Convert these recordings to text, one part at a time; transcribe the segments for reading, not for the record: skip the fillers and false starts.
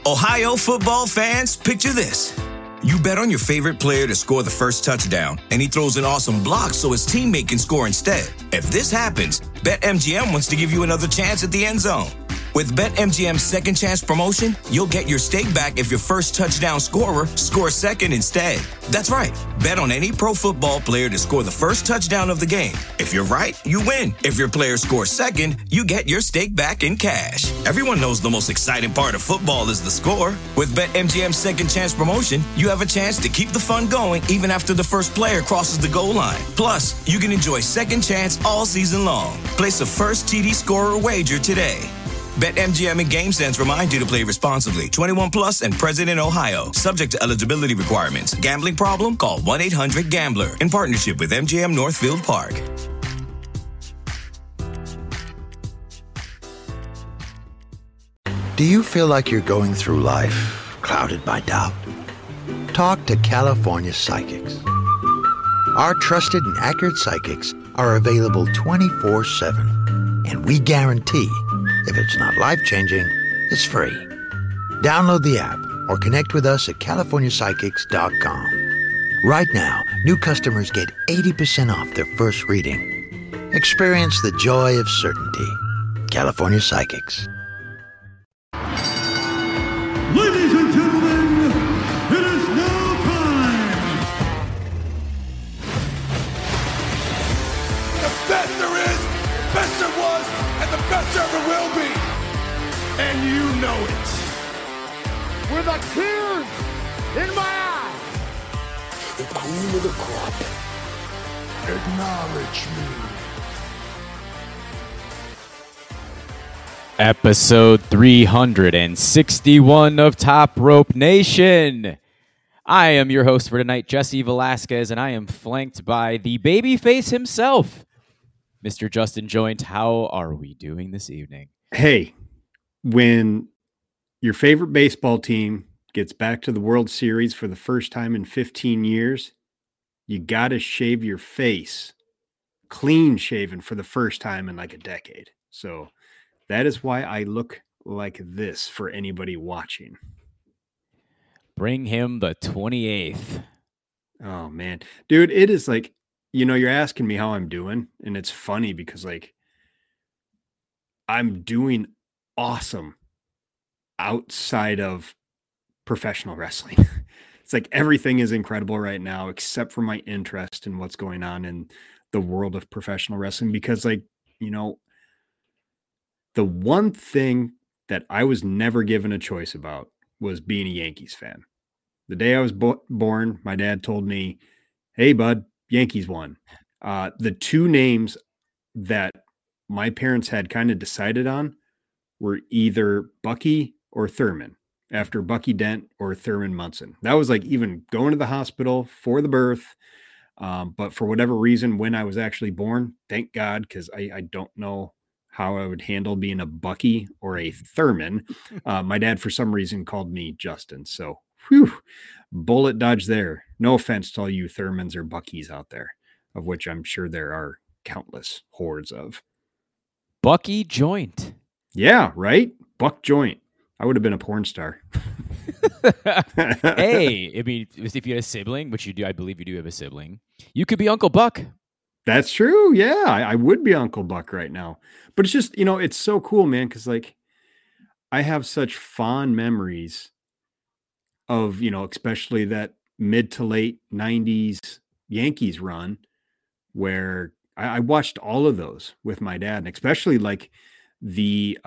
Ohio football fans, picture this. You bet on your favorite player to score the first touchdown, and he throws an awesome block so his teammate can score instead. If this happens, BetMGM wants to give you another chance at the end zone. With BetMGM's second chance promotion, you'll get your stake back if your first touchdown scorer scores second instead. That's right. Bet on any pro football player to score the first touchdown of the game. If you're right, you win. If your player scores second, you get your stake back in cash. Everyone knows the most exciting part of football is the score. With BetMGM's second chance promotion, you have a chance to keep the fun going even after the first player crosses the goal line. Plus, you can enjoy second chance all season long. Place a first TD scorer wager today. BetMGM and GameSense remind you to play responsibly. 21 plus and present in Ohio. Subject to eligibility requirements. Gambling problem? Call 1-800-GAMBLER. In partnership with MGM Northfield Park. Do you feel like you're going through life clouded by doubt? Talk to California Psychics. Our trusted and accurate psychics are available 24/7. And we guarantee if it's not life-changing, it's free. Download the app or connect with us at CaliforniaPsychics.com. Right now, new customers get 80% off their first reading. Experience the joy of certainty. California Psychics. Ladies and gentlemen, it is now time. The best there is, best there was, and the best there ever will be. And you know it. With a tear in my eye. The cream of the crop. Acknowledge me. Episode 361 of Top Rope Nation. I am your host for tonight, Jesse Velasquez, and I am flanked by the babyface himself, Mr. Justin Joint. How are we doing this evening? Hey, when your favorite baseball team gets back to the World Series for the first time in 15 years, you got to shave your face clean shaven for the first time in like a decade. So that is why I look like this for anybody watching. Bring him the 28th. Oh, man. Dude, it is like, you're asking me how I'm doing, and it's funny because, like, I'm doing awesome outside of professional wrestling. It's like everything is incredible right now except for my interest in what's going on in the world of professional wrestling because, like, the one thing that I was never given a choice about was being a Yankees fan. The day I was born, my dad told me, "Hey, bud, Yankees won." The two names that my parents had kind of decided on were either Bucky or Thurman, after Bucky Dent or Thurman Munson. That was like even going to the hospital for the birth. But for whatever reason, when I was actually born, thank God, because I don't know how I would handle being a Bucky or a Thurman. My dad, for some reason, called me Justin. So, bullet dodge there. No offense to all you Thurmans or Buckies out there, of which I'm sure there are countless hordes of. Bucky Joint. Yeah, right? Buck Joint. I would have been a porn star. Hey, I mean, if you had a sibling, which you do, I believe you do have a sibling, you could be Uncle Buck. That's true. Yeah, I would be Uncle Buck right now. But it's just, it's so cool, man, because, like, I have such fond memories of, especially that mid to late 90s Yankees run where I watched all of those with my dad, and especially, like, the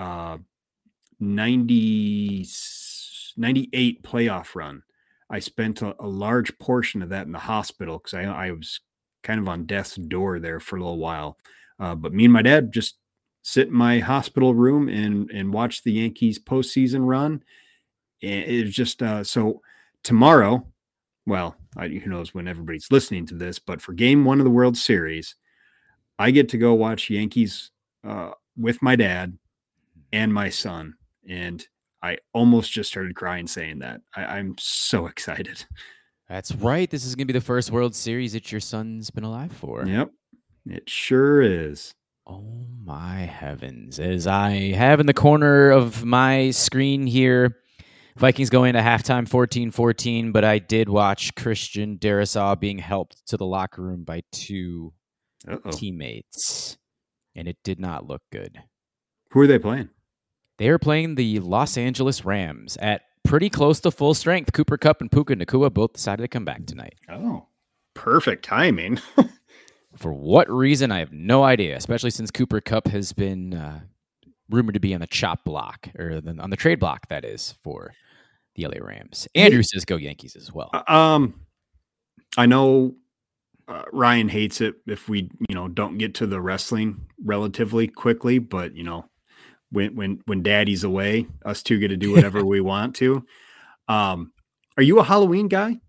98 playoff run. I spent a large portion of that in the hospital because I was kind of on death's door there for a little while. But me and my dad just sit in my hospital room and watch the Yankees postseason run. And it was just so tomorrow, well, who knows when everybody's listening to this, but for game 1 of the World Series, I get to go watch Yankees with my dad and my son. And I almost just started crying saying that. I'm so excited. That's right. This is going to be the first World Series that your son's been alive for. Yep, it sure is. Oh, my heavens. As I have in the corner of my screen here, Vikings going to halftime 14-14, but I did watch Christian Darrisaw being helped to the locker room by two teammates, and it did not look good. Who are they playing? They are playing the Los Angeles Rams at pretty close to full strength. Cooper Kupp and Puka Nacua both decided to come back tonight. Oh, perfect timing. For what reason, I have no idea, especially since Cooper Kupp has been rumored to be on the chop block, or on the trade block, that is, for the LA Rams. Andrew says go Yankees as well. I know Ryan hates it if we, don't get to the wrestling relatively quickly, but, when daddy's away, us two get to do whatever we want to. Are you a Halloween guy?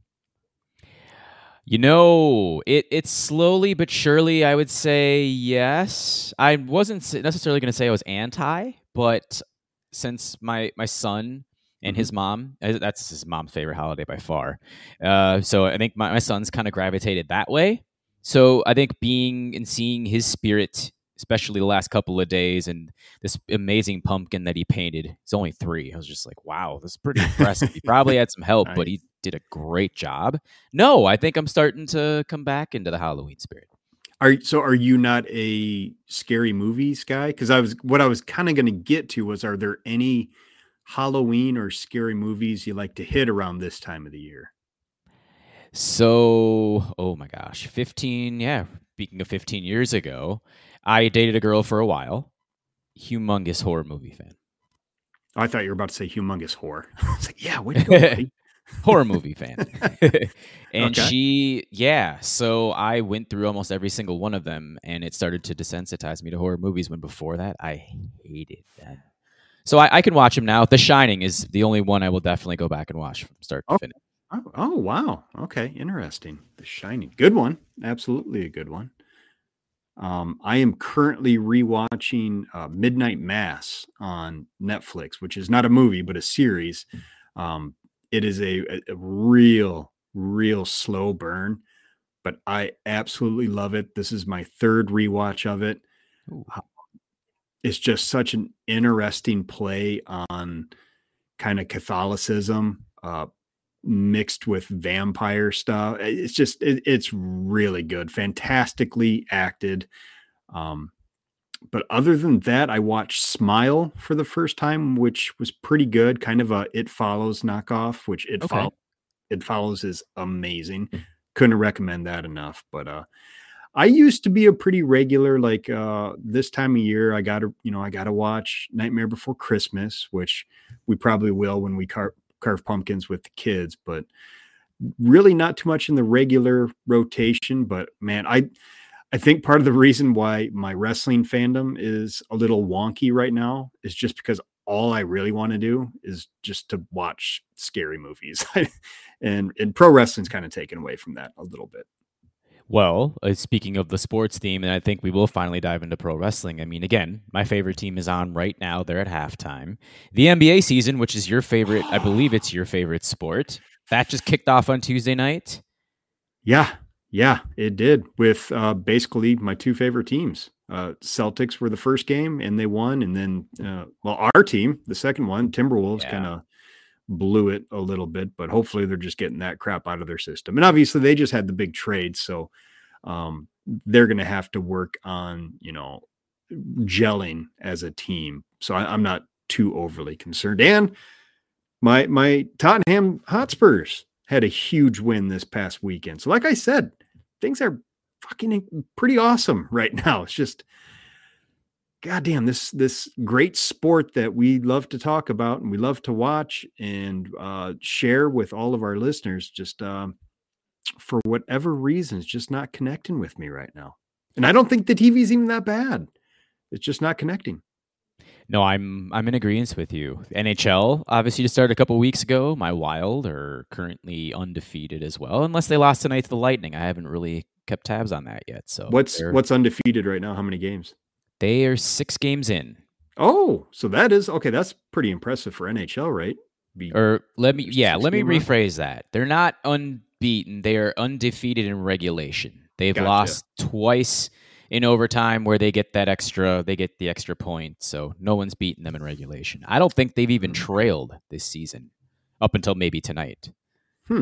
It's slowly but surely, I would say yes. I wasn't necessarily going to say I was anti, but since my son and his mom, that's his mom's favorite holiday by far. So I think my son's kind of gravitated that way. So I think being and seeing his spirit, especially the last couple of days, and this amazing pumpkin that he painted. He's only 3. I was just like, wow, this is pretty impressive. He probably had some help, but he did a great job. No, I think I'm starting to come back into the Halloween spirit. Are you not a scary movies guy? Because I was kind of going to get to was, are there any Halloween or scary movies you like to hit around this time of the year? So, oh my gosh, speaking of 15 years ago, I dated a girl for a while. Humongous horror movie fan. I thought you were about to say humongous whore. I was like, yeah, way to go, buddy. Horror movie fan. And so I went through almost every single one of them, and it started to desensitize me to horror movies, when before that, I hated them. So I can watch them now. The Shining is the only one I will definitely go back and watch from start to finish. Oh, wow. Okay, interesting. The Shining. Good one. Absolutely a good one. I am currently rewatching Midnight Mass on Netflix, which is not a movie, but a series. It is a real slow burn, but I absolutely love it. This is my 3rd rewatch of it. It's just such an interesting play on kind of Catholicism, mixed with vampire stuff. It's really good, fantastically acted. But other than that, I watched Smile for the first time, which was pretty good. Kind of a It Follows knockoff, which It Follows is amazing. Couldn't recommend that enough. But I used to be a pretty regular, like this time of year, I gotta watch Nightmare Before Christmas, which we probably will when we carve pumpkins with the kids, but really not too much in the regular rotation. But man, I think part of the reason why my wrestling fandom is a little wonky right now is just because all I really want to do is just to watch scary movies. and pro wrestling's kind of taken away from that a little bit. Well, speaking of the sports theme, and I think we will finally dive into pro wrestling. I mean, again, my favorite team is on right now. They're at halftime. The NBA season, which is your favorite, I believe it's your favorite sport, that just kicked off on Tuesday night. Yeah, it did, with basically my 2 favorite teams. Celtics were the first game, and they won. And then, our team, the second one, Timberwolves, kind of blew it a little bit, but hopefully they're just getting that crap out of their system. And obviously they just had the big trade, so they're going to have to work on, gelling as a team. So I'm not too overly concerned. And my Tottenham Hotspurs had a huge win this past weekend. So like I said, things are fucking pretty awesome right now. It's just, goddamn, this great sport that we love to talk about and we love to watch and share with all of our listeners, just for whatever reason, it's just not connecting with me right now. And I don't think the TV is even that bad. It's just not connecting. No, I'm in agreement with you. NHL obviously just started a couple weeks ago. My Wild are currently undefeated as well, unless they lost tonight to the Lightning. I haven't really kept tabs on that yet. So what's undefeated right now? How many games? They are 6 games in. Oh, so that is okay. That's pretty impressive for NHL, right? Let me rephrase that. They're not unbeaten. They are undefeated in regulation. They've lost twice in overtime, where they get the extra point. So no one's beaten them in regulation. I don't think they've even trailed this season. up until maybe tonight. Hmm.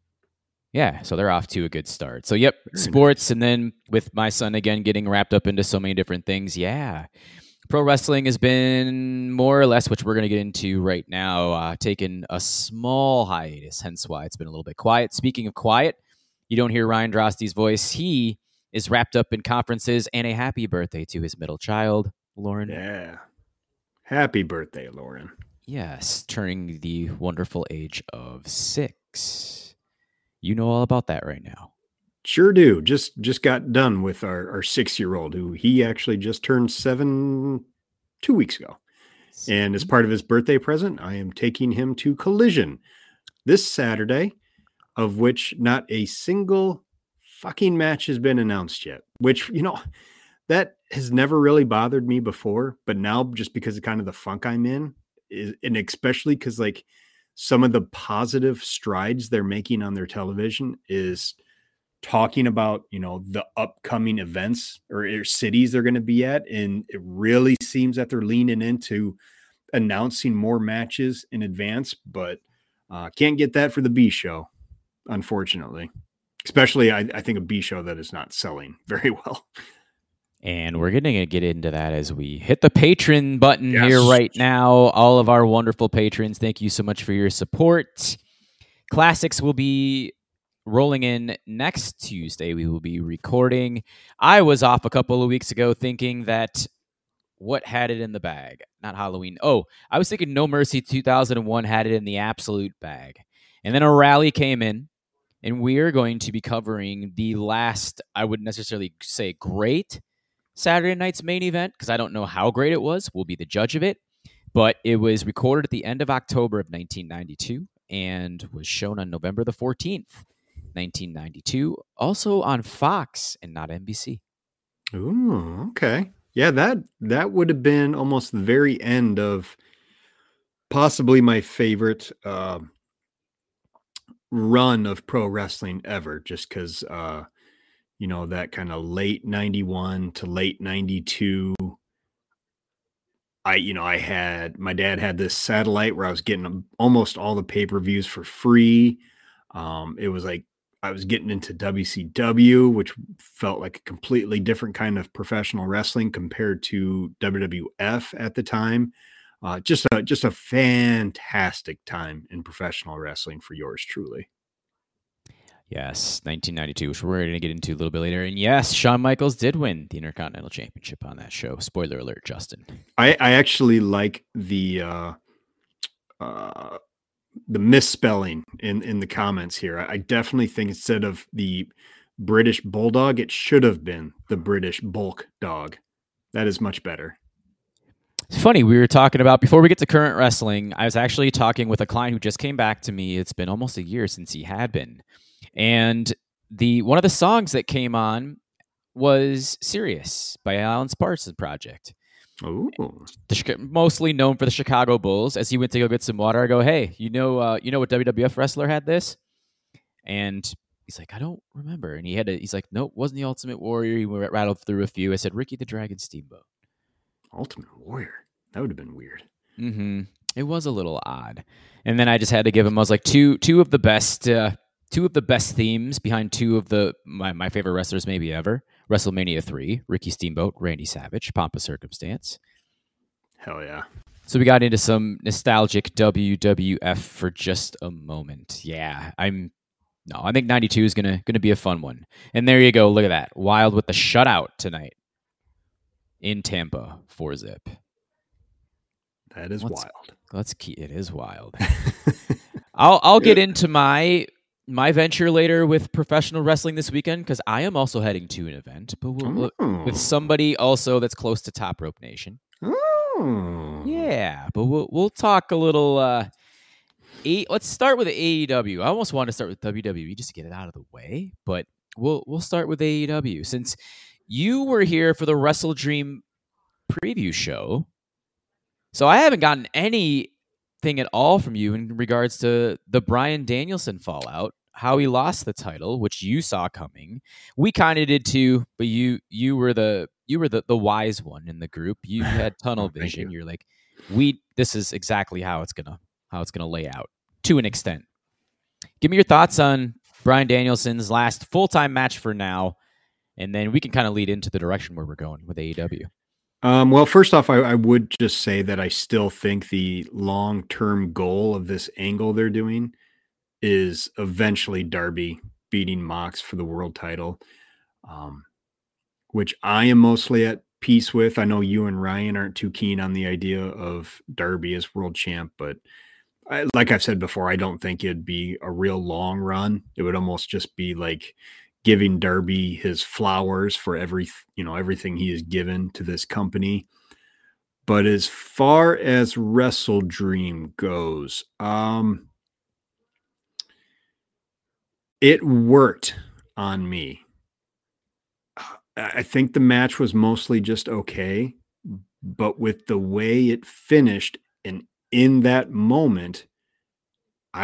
Yeah, so they're off to a good start. So, yep, Very sports, nice. and then with my son again getting wrapped up into so many different things. Yeah, pro wrestling has been more or less, which we're going to get into right now, taking a small hiatus, hence why it's been a little bit quiet. Speaking of quiet, you don't hear Ryan Drosty's voice. He is wrapped up in conferences, and a happy birthday to his middle child, Lauren. Yeah. Happy birthday, Lauren. Yes, turning the wonderful age of 6. You know all about that right now. Sure do. Just got done with our 6-year-old, who he actually just turned 7 2 weeks ago. And as part of his birthday present, I am taking him to Collision this Saturday, of which not a single fucking match has been announced yet, which, that has never really bothered me before, but now just because of kind of the funk I'm in, and especially because like some of the positive strides they're making on their television is talking about, the upcoming events or cities they're going to be at. And it really seems that they're leaning into announcing more matches in advance, but can't get that for the B show, unfortunately. Especially, I think a B show that is not selling very well. And we're going to get into that as we hit the patron button here Yes. right now. All of our wonderful patrons, thank you so much for your support. Classics will be rolling in next Tuesday. We will be recording. I was off a couple of weeks ago thinking that what had it in the bag? Not Halloween. Oh, I was thinking No Mercy 2001 had it in the absolute bag. And then a rally came in, and we are going to be covering the last, I wouldn't necessarily say great, Saturday night's main event, because I don't know how great it was. We'll be the judge of it. But it was recorded at the end of October of 1992 and was shown on November the 14th, 1992, also on Fox and not NBC. Ooh, okay. Yeah, that would have been almost the very end of possibly my favorite run of pro wrestling ever, just because that kind of late 91 to late 92. My dad had this satellite where I was getting almost all the pay-per-views for free. It was like I was getting into WCW, which felt like a completely different kind of professional wrestling compared to WWF at the time. Just a fantastic time in professional wrestling for yours truly. Yes, 1992, which we're going to get into a little bit later. And yes, Shawn Michaels did win the Intercontinental Championship on that show. Spoiler alert, Justin. I actually like the misspelling in the comments here. I definitely think instead of the British Bulldog, it should have been the British Bulk Dog. That is much better. It's funny, we were talking about, before we get to current wrestling, I was actually talking with a client who just came back to me. It's been almost a year since he had been. And one of the songs that came on was Sirius by Alan Parsons Project. Ooh. Mostly known for the Chicago Bulls. As he went to go get some water, I go, hey, you know what WWF wrestler had this? And he's like, I don't remember. And he's like, nope, wasn't the Ultimate Warrior. He rattled through a few. I said, Ricky the Dragon Steamboat. Ultimate Warrior. That would have been weird. Mm-hmm. It was a little odd. And then I just had to give him, I was like, two of the best themes behind two of my favorite wrestlers maybe ever. WrestleMania 3, Ricky Steamboat, Randy Savage, Pomp of Circumstance. Hell yeah. So we got into some nostalgic WWF for just a moment. Yeah, I think 92 is gonna be a fun one. And there you go. Look at that. Wild with the shutout tonight in Tampa for Zip. That is wild. It is wild. I'll get into my venture later with professional wrestling this weekend, because I am also heading to an event, but with somebody also that's close to Top Rope Nation. Oh. Yeah, but we'll talk a little. Let's start with AEW. I almost want to start with WWE just to get it out of the way, but we'll start with AEW since you were here for the Wrestle Dream preview show. So I haven't gotten anything at all from you in regards to the Bryan Danielson fallout, how he lost the title, which you saw coming. We kind of did too, but you were the wise one in the group. You had tunnel vision. You're like, this is exactly how it's gonna lay out. to an extent. Give me your thoughts on Bryan Danielson's last full-time match for now, and then we can kind of lead into the direction where we're going with AEW. Well, first off, I would just say that I still think the long-term goal of this angle they're doing is eventually Darby beating Mox for the world title, which I am mostly at peace with. I know you and Ryan aren't too keen on the idea of Darby as world champ, but like I've said before, I don't think it'd be a real long run. It would almost just be like giving Darby his flowers for everything he has given to this company. But as far as Wrestle Dream goes, it worked on me. I think the match was mostly just okay, but with the way it finished and in that moment, I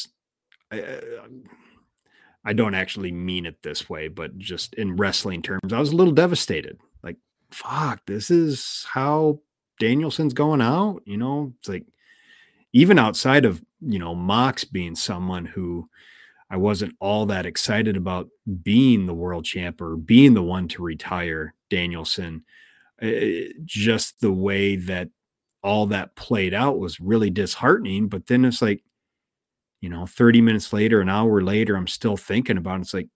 don't actually mean it this way, but just in wrestling terms, I was a little devastated. Like, fuck, this is how Danielson's going out. It's like, even outside of, Mox being someone who I wasn't all that excited about being the world champ or being the one to retire Danielson, just the way that all that played out was really disheartening. But then it's like, 30 minutes later, an hour later, I'm still thinking about it. It's like,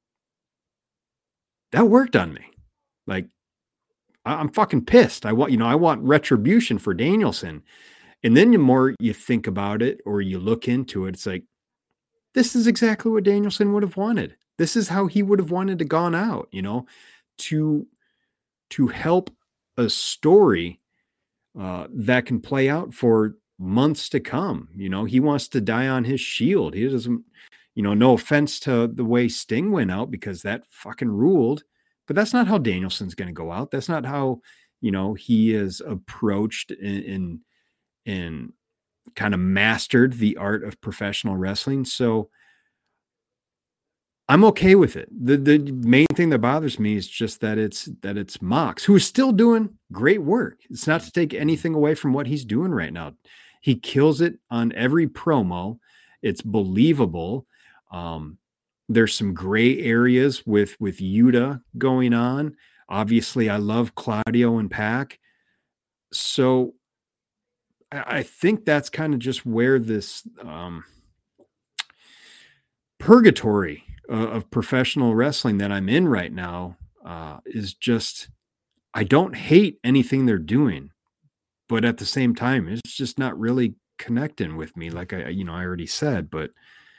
that worked on me. Like, I'm fucking pissed. I want retribution for Danielson. And then the more you think about it or you look into it, it's like, this is exactly what Danielson would have wanted. This is how he would have wanted to gone out, to help a story that can play out for months to come. He wants to die on his shield. He doesn't, no offense to the way Sting went out, because that fucking ruled, but that's not how Danielson's going to go out. That's not how, he is approached in kind of mastered the art of professional wrestling. So I'm okay with it. The main thing that bothers me is just that it's Mox, who is still doing great work. It's not to take anything away from what he's doing right now. He kills it on every promo. It's believable. There's some gray areas with Yuta going on. Obviously, I love Claudio and Pac. So I think that's kind of just where this purgatory of professional wrestling that I'm in right now is just, I don't hate anything they're doing, but at the same time, it's just not really connecting with me. Like I already said, but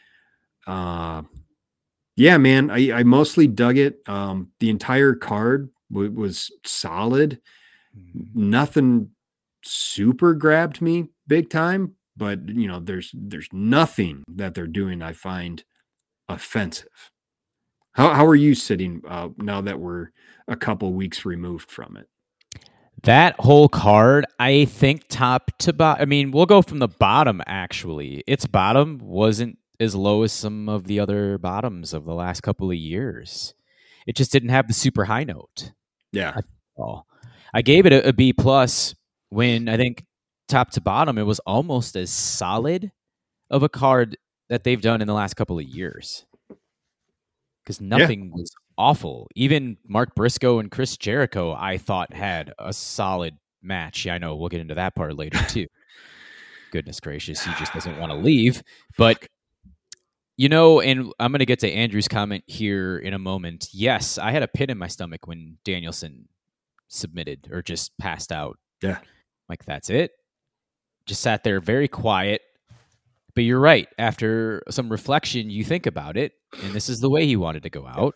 yeah, man, I mostly dug it. The entire card was solid. Nothing super grabbed me big time, but there's nothing that they're doing I find offensive. How are you sitting now that we're a couple weeks removed from it? That whole card, I think top to bottom, I mean, we'll go from the bottom, actually. Its bottom wasn't as low as some of the other bottoms of the last couple of years. It just didn't have the super high note. Yeah. I gave it a B plus when I think top to bottom, it was almost as solid of a card that they've done in the last couple of years. Because nothing was awful. Even Mark Briscoe and Chris Jericho, I thought, had a solid match. Yeah, I know we'll get into that part later too. Goodness gracious, he just doesn't want to leave. But and I'm going to get to Andrew's comment here in a moment. Yes, I had a pit in my stomach when Danielson submitted or just passed out. Yeah. Like, that's it. Just sat there very quiet. But you're right. After some reflection, you think about it, and this is the way he wanted to go out.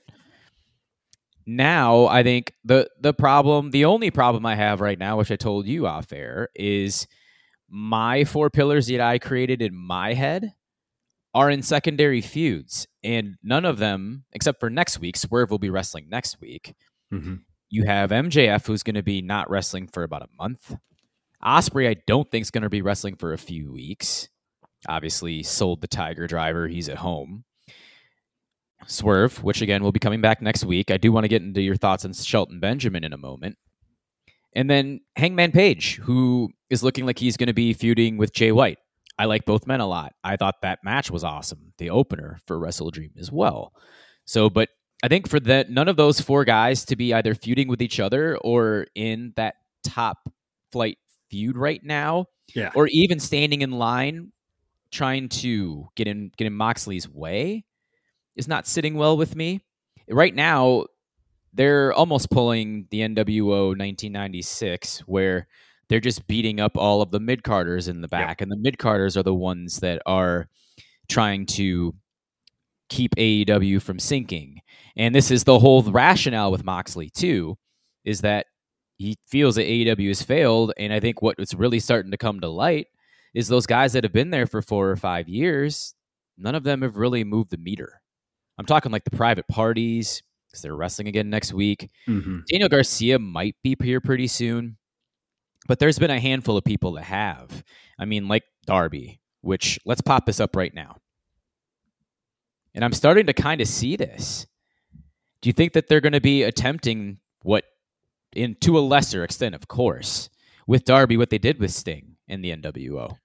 Now, I think the only problem I have right now, which I told you off air, is my 4 pillars that I created in my head are in secondary feuds, and none of them, except for next week, Swerve will be wrestling next week. Mm-hmm. You have MJF, who's going to be not wrestling for about a month. Ospreay, I don't think is going to be wrestling for a few weeks. Obviously, sold the Tiger Driver. He's at home. Swerve, which again will be coming back next week. I do want to get into your thoughts on Shelton Benjamin in a moment. And then Hangman Page, who is looking like he's going to be feuding with Jay White. I like both men a lot. I thought that match was awesome, the opener for Wrestle Dream as well. So, but I think for that, none of those four guys to be either feuding with each other or in that top flight feud right now, or even standing in line trying to get in Moxley's way is not sitting well with me. Right now, they're almost pulling the NWO 1996, where they're just beating up all of the mid-carders in the back, and the mid-carders are the ones that are trying to keep AEW from sinking. And this is the whole rationale with Moxley, too, is that he feels that AEW has failed, and I think what's really starting to come to light is those guys that have been there for 4 or 5 years, none of them have really moved the meter. I'm talking like the Private Parties, because they're wrestling again next week. Mm-hmm. Daniel Garcia might be here pretty soon, but there's been a handful of people that have. I mean, like Darby, which, let's pop this up right now. And I'm starting to kind of see this. Do you think that they're going to be attempting to a lesser extent, of course, with Darby, what they did with Sting in the NWO?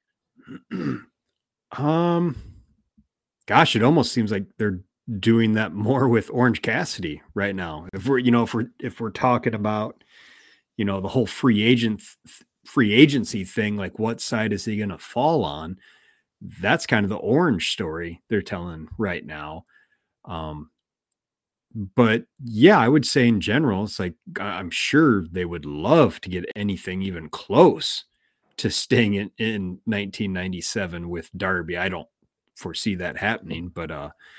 Gosh, it almost seems like they're doing that more with Orange Cassidy right now. If we're talking about, the whole free agency thing, like what side is he going to fall on? That's kind of the Orange story they're telling right now. But yeah, I would say in general, it's like, I'm sure they would love to get anything even close to Sting in 1997 with Darby. I don't foresee that happening, but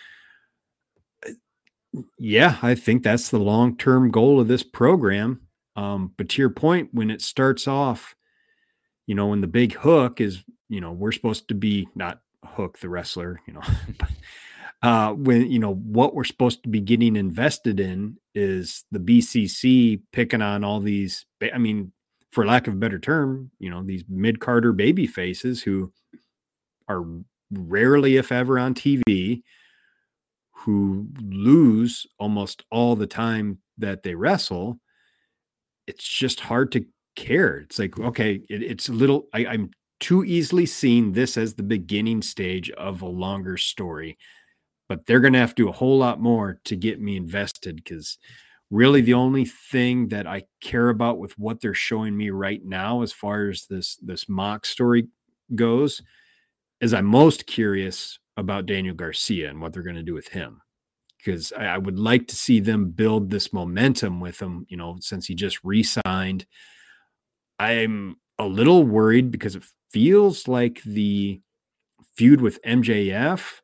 yeah, I think that's the long-term goal of this program. But to your point, when it starts off, when the big hook is, we're supposed to be not Hook the wrestler, but when, what we're supposed to be getting invested in is the BCC picking on all these, for lack of a better term, these mid-carder baby faces who are rarely, if ever, on TV, who lose almost all the time that they wrestle. It's just hard to care. It's like, okay, it's a little, I'm too easily seeing this as the beginning stage of a longer story, but they're going to have to do a whole lot more to get me invested, because really the only thing that I care about with what they're showing me right now, as far as this Mox story goes, is I'm most curious about Daniel Garcia and what they're going to do with him, because I would like to see them build this momentum with him, since he just re-signed. I'm a little worried because it feels like the feud with MJF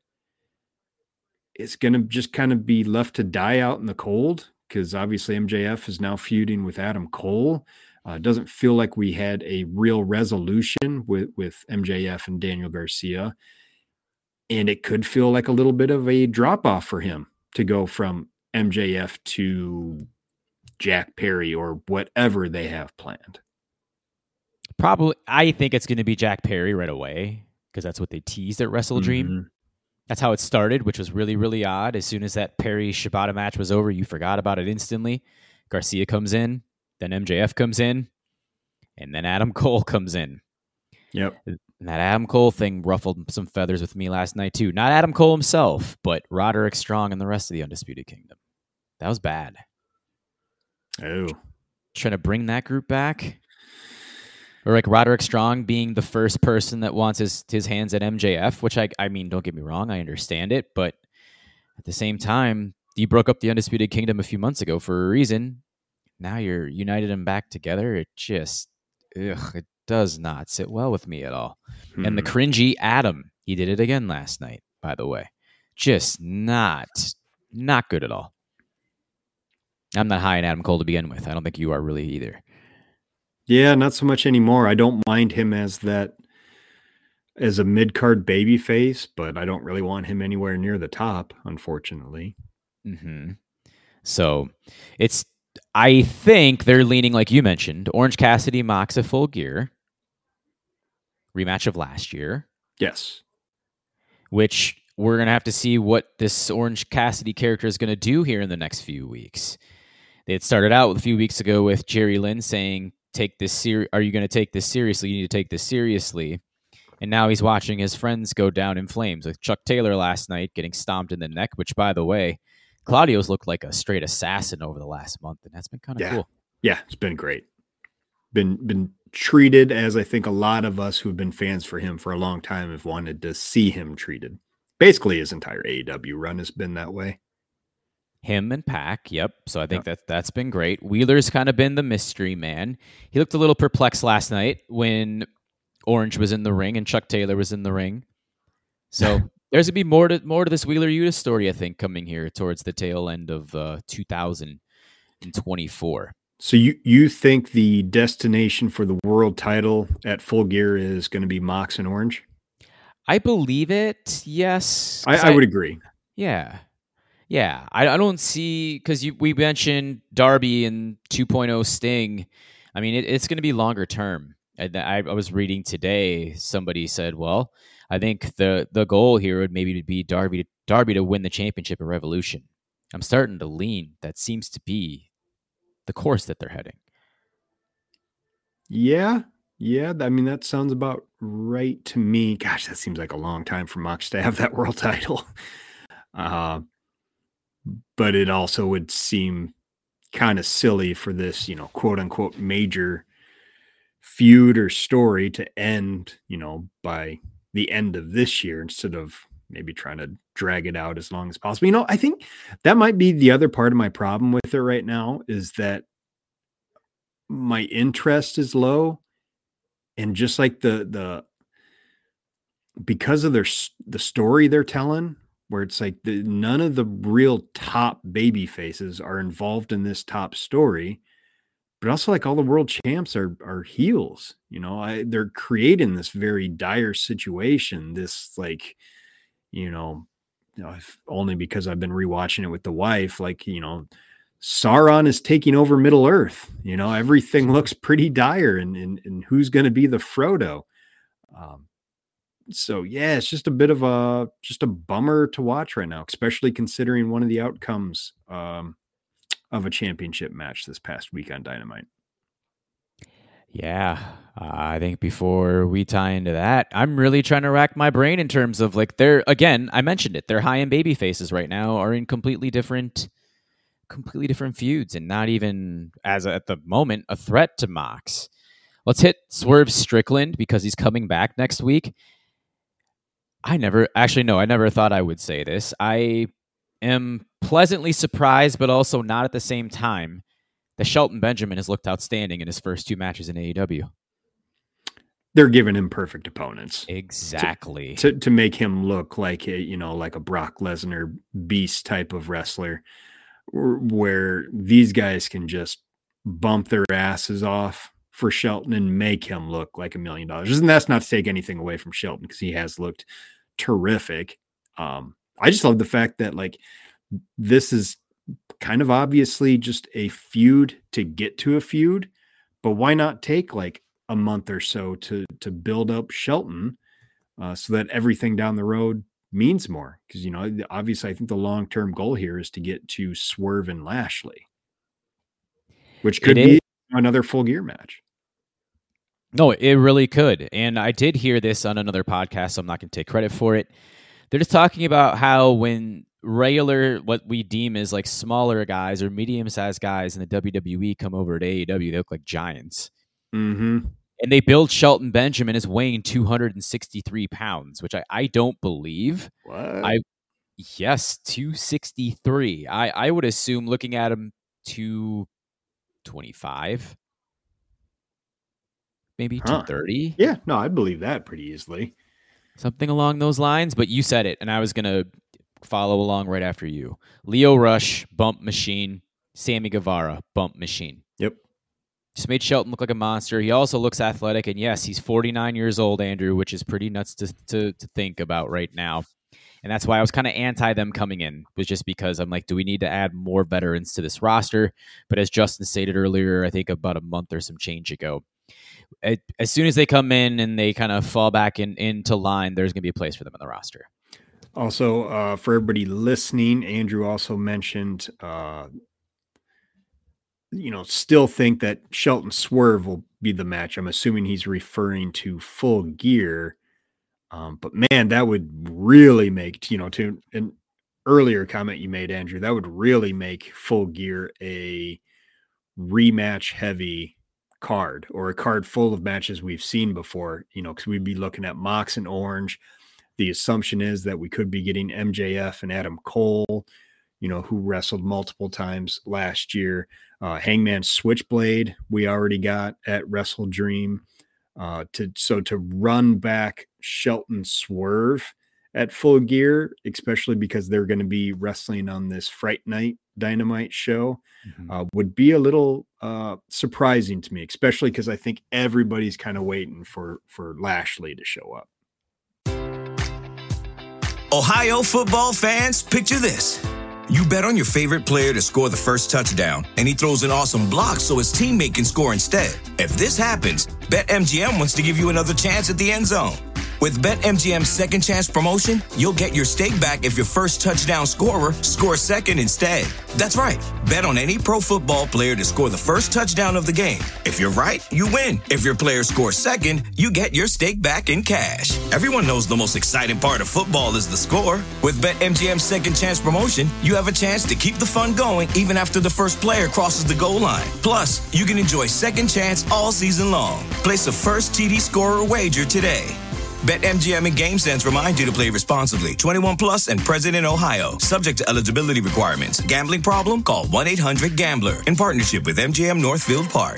is going to just kind of be left to die out in the cold, because obviously MJF is now feuding with Adam Cole. It doesn't feel like we had a real resolution with MJF and Daniel Garcia. And it could feel like a little bit of a drop-off for him to go from MJF to Jack Perry or whatever they have planned. Probably, I think it's going to be Jack Perry right away, because that's what they teased at Wrestle Dream. Mm-hmm. That's how it started, which was really, really odd. As soon as that Perry-Shibata match was over, you forgot about it instantly. Garcia comes in, then MJF comes in, and then Adam Cole comes in. Yep. And that Adam Cole thing ruffled some feathers with me last night, too. Not Adam Cole himself, but Roderick Strong and the rest of the Undisputed Kingdom. That was bad. Oh. Trying to bring that group back? Or like Roderick Strong being the first person that wants his hands at MJF, which I mean, don't get me wrong, I understand it, but at the same time, you broke up the Undisputed Kingdom a few months ago for a reason. Now you're united them back together. It just, it does not sit well with me at all. And the cringy Adam, he did it again last night, by the way. Just not good at all. I'm not high on Adam Cole to begin with. I don't think you are really either. Yeah, not so much anymore. I don't mind him as a mid-card baby face, but I don't really want him anywhere near the top, unfortunately. Mm-hmm. So I think they're leaning, like you mentioned, Orange Cassidy, Mox at Full Gear. Rematch of last year. Yes. Which we're going to have to see what this Orange Cassidy character is going to do here in the next few weeks. They had started out a few weeks ago with Jerry Lynn saying, are you going to take this seriously? You need to take this seriously. And now he's watching his friends go down in flames, like Chuck Taylor last night getting stomped in the neck, which, by the way, Claudio's looked like a straight assassin over the last month, and that's been kind of cool. Yeah, it's been great. Been treated as I think a lot of us who've been fans for him for a long time have wanted to see him treated. Basically, his entire AEW run has been that way. Him and Pac, yep. So I think that's been great. Wheeler's kind of been the mystery man. He looked a little perplexed last night when Orange was in the ring and Chuck Taylor was in the ring. So there's gonna be more to this Wheeler Yuta story, I think, coming here towards the tail end of 2024. So you think the destination for the world title at Full Gear is going to be Mox and Orange? I believe it. Yes, I would agree. Yeah. I don't see, because we mentioned Darby and 2.0 Sting. I mean, it's going to be longer term. I was reading today. Somebody said, "Well, I think the goal here would maybe be Darby to win the championship at Revolution." I'm starting to lean. That seems to be the course that they're heading. Yeah. I mean, that sounds about right to me. Gosh, that seems like a long time for Mox to have that world title. But it also would seem kind of silly for this, quote unquote, major feud or story to end, by the end of this year instead of maybe trying to drag it out as long as possible. I think that might be the other part of my problem with it right now is that my interest is low. And just like because of the story they're telling, where it's like none of the real top baby faces are involved in this top story, but also like all the world champs are heels. They're creating this very dire situation. This like, if only because I've been rewatching it with the wife, like, Sauron is taking over Middle Earth. Everything looks pretty dire, and who's going to be the Frodo? So yeah, it's just a bit of a bummer to watch right now, especially considering one of the outcomes of a championship match this past week on Dynamite. Yeah, I think before we tie into that, I'm really trying to rack my brain in terms of like I mentioned it, their high-end baby faces right now are in completely different feuds and not even at the moment a threat to Mox. Let's hit Swerve Strickland because he's coming back next week. I never thought I would say this. I am pleasantly surprised, but also not at the same time, that Shelton Benjamin has looked outstanding in his first 2 matches in AEW. They're giving him perfect opponents. Exactly. To make him look like like a Brock Lesnar beast type of wrestler, where these guys can just bump their asses off for Shelton and make him look like $1 million. And that's not to take anything away from Shelton because he has looked terrific. I just love the fact that like this is kind of obviously just a feud to get to a feud, but why not take like a month or so to build up Shelton so that everything down the road means more? Because obviously I think the long-term goal here is to get to Swerve and Lashley, which could be another Full Gear match. No, it really could. And I did hear this on another podcast, so I'm not going to take credit for it. They're just talking about how when regular, what we deem as like smaller guys or medium-sized guys in the WWE come over to AEW, they look like giants. Mm-hmm. And they build Shelton Benjamin as weighing 263 pounds, which I don't believe. What? Yes, 263. I would assume, looking at him, 225. Maybe 230. Yeah, no, I believe that pretty easily. Something along those lines, but you said it, and I was going to follow along right after you. Lio Rush, bump machine. Sammy Guevara, bump machine. Yep. Just made Shelton look like a monster. He also looks athletic, and yes, he's 49 years old, Andrew, which is pretty nuts to think about right now. And that's why I was kind of anti them coming in, was just because I'm like, do we need to add more veterans to this roster? But as Justin stated earlier, I think about a month or some change ago, as soon as they come in and they kind of fall back into line, there's going to be a place for them on the roster. Also, for everybody listening, Andrew also mentioned, still think that Shelton Swerve will be the match. I'm assuming he's referring to Full Gear. But man, that would really make, to an earlier comment you made, Andrew, that would really make Full Gear a rematch heavy card, or a card full of matches we've seen before, because we'd be looking at Mox and Orange. The assumption is that we could be getting MJF and Adam Cole, who wrestled multiple times last year. Hangman Switchblade, we already got at Wrestle Dream. To run back Shelton Swerve at Full Gear, especially because they're going to be wrestling on this Fright Night Dynamite show, would be a little surprising to me, especially because I think everybody's kind of waiting for Lashley to show up. Ohio football fans, picture this. You bet on your favorite player to score the first touchdown, and he throws an awesome block so his teammate can score instead. If this happens, BetMGM wants to give you another chance at the end zone. With BetMGM's second chance promotion, you'll get your stake back if your first touchdown scorer scores second instead. That's right. Bet on any pro football player to score the first touchdown of the game. If you're right, you win. If your player scores second, you get your stake back in cash. Everyone knows the most exciting part of football is the score. With BetMGM's second chance promotion, you have a chance to keep the fun going even after the first player crosses the goal line. Plus, you can enjoy second chance all season long. Place a first TD scorer wager today. BetMGM and GameSense remind you to play responsibly. 21 plus and present in Ohio. Subject to eligibility requirements. Gambling problem? Call 1-800-GAMBLER. In partnership with MGM Northfield Park.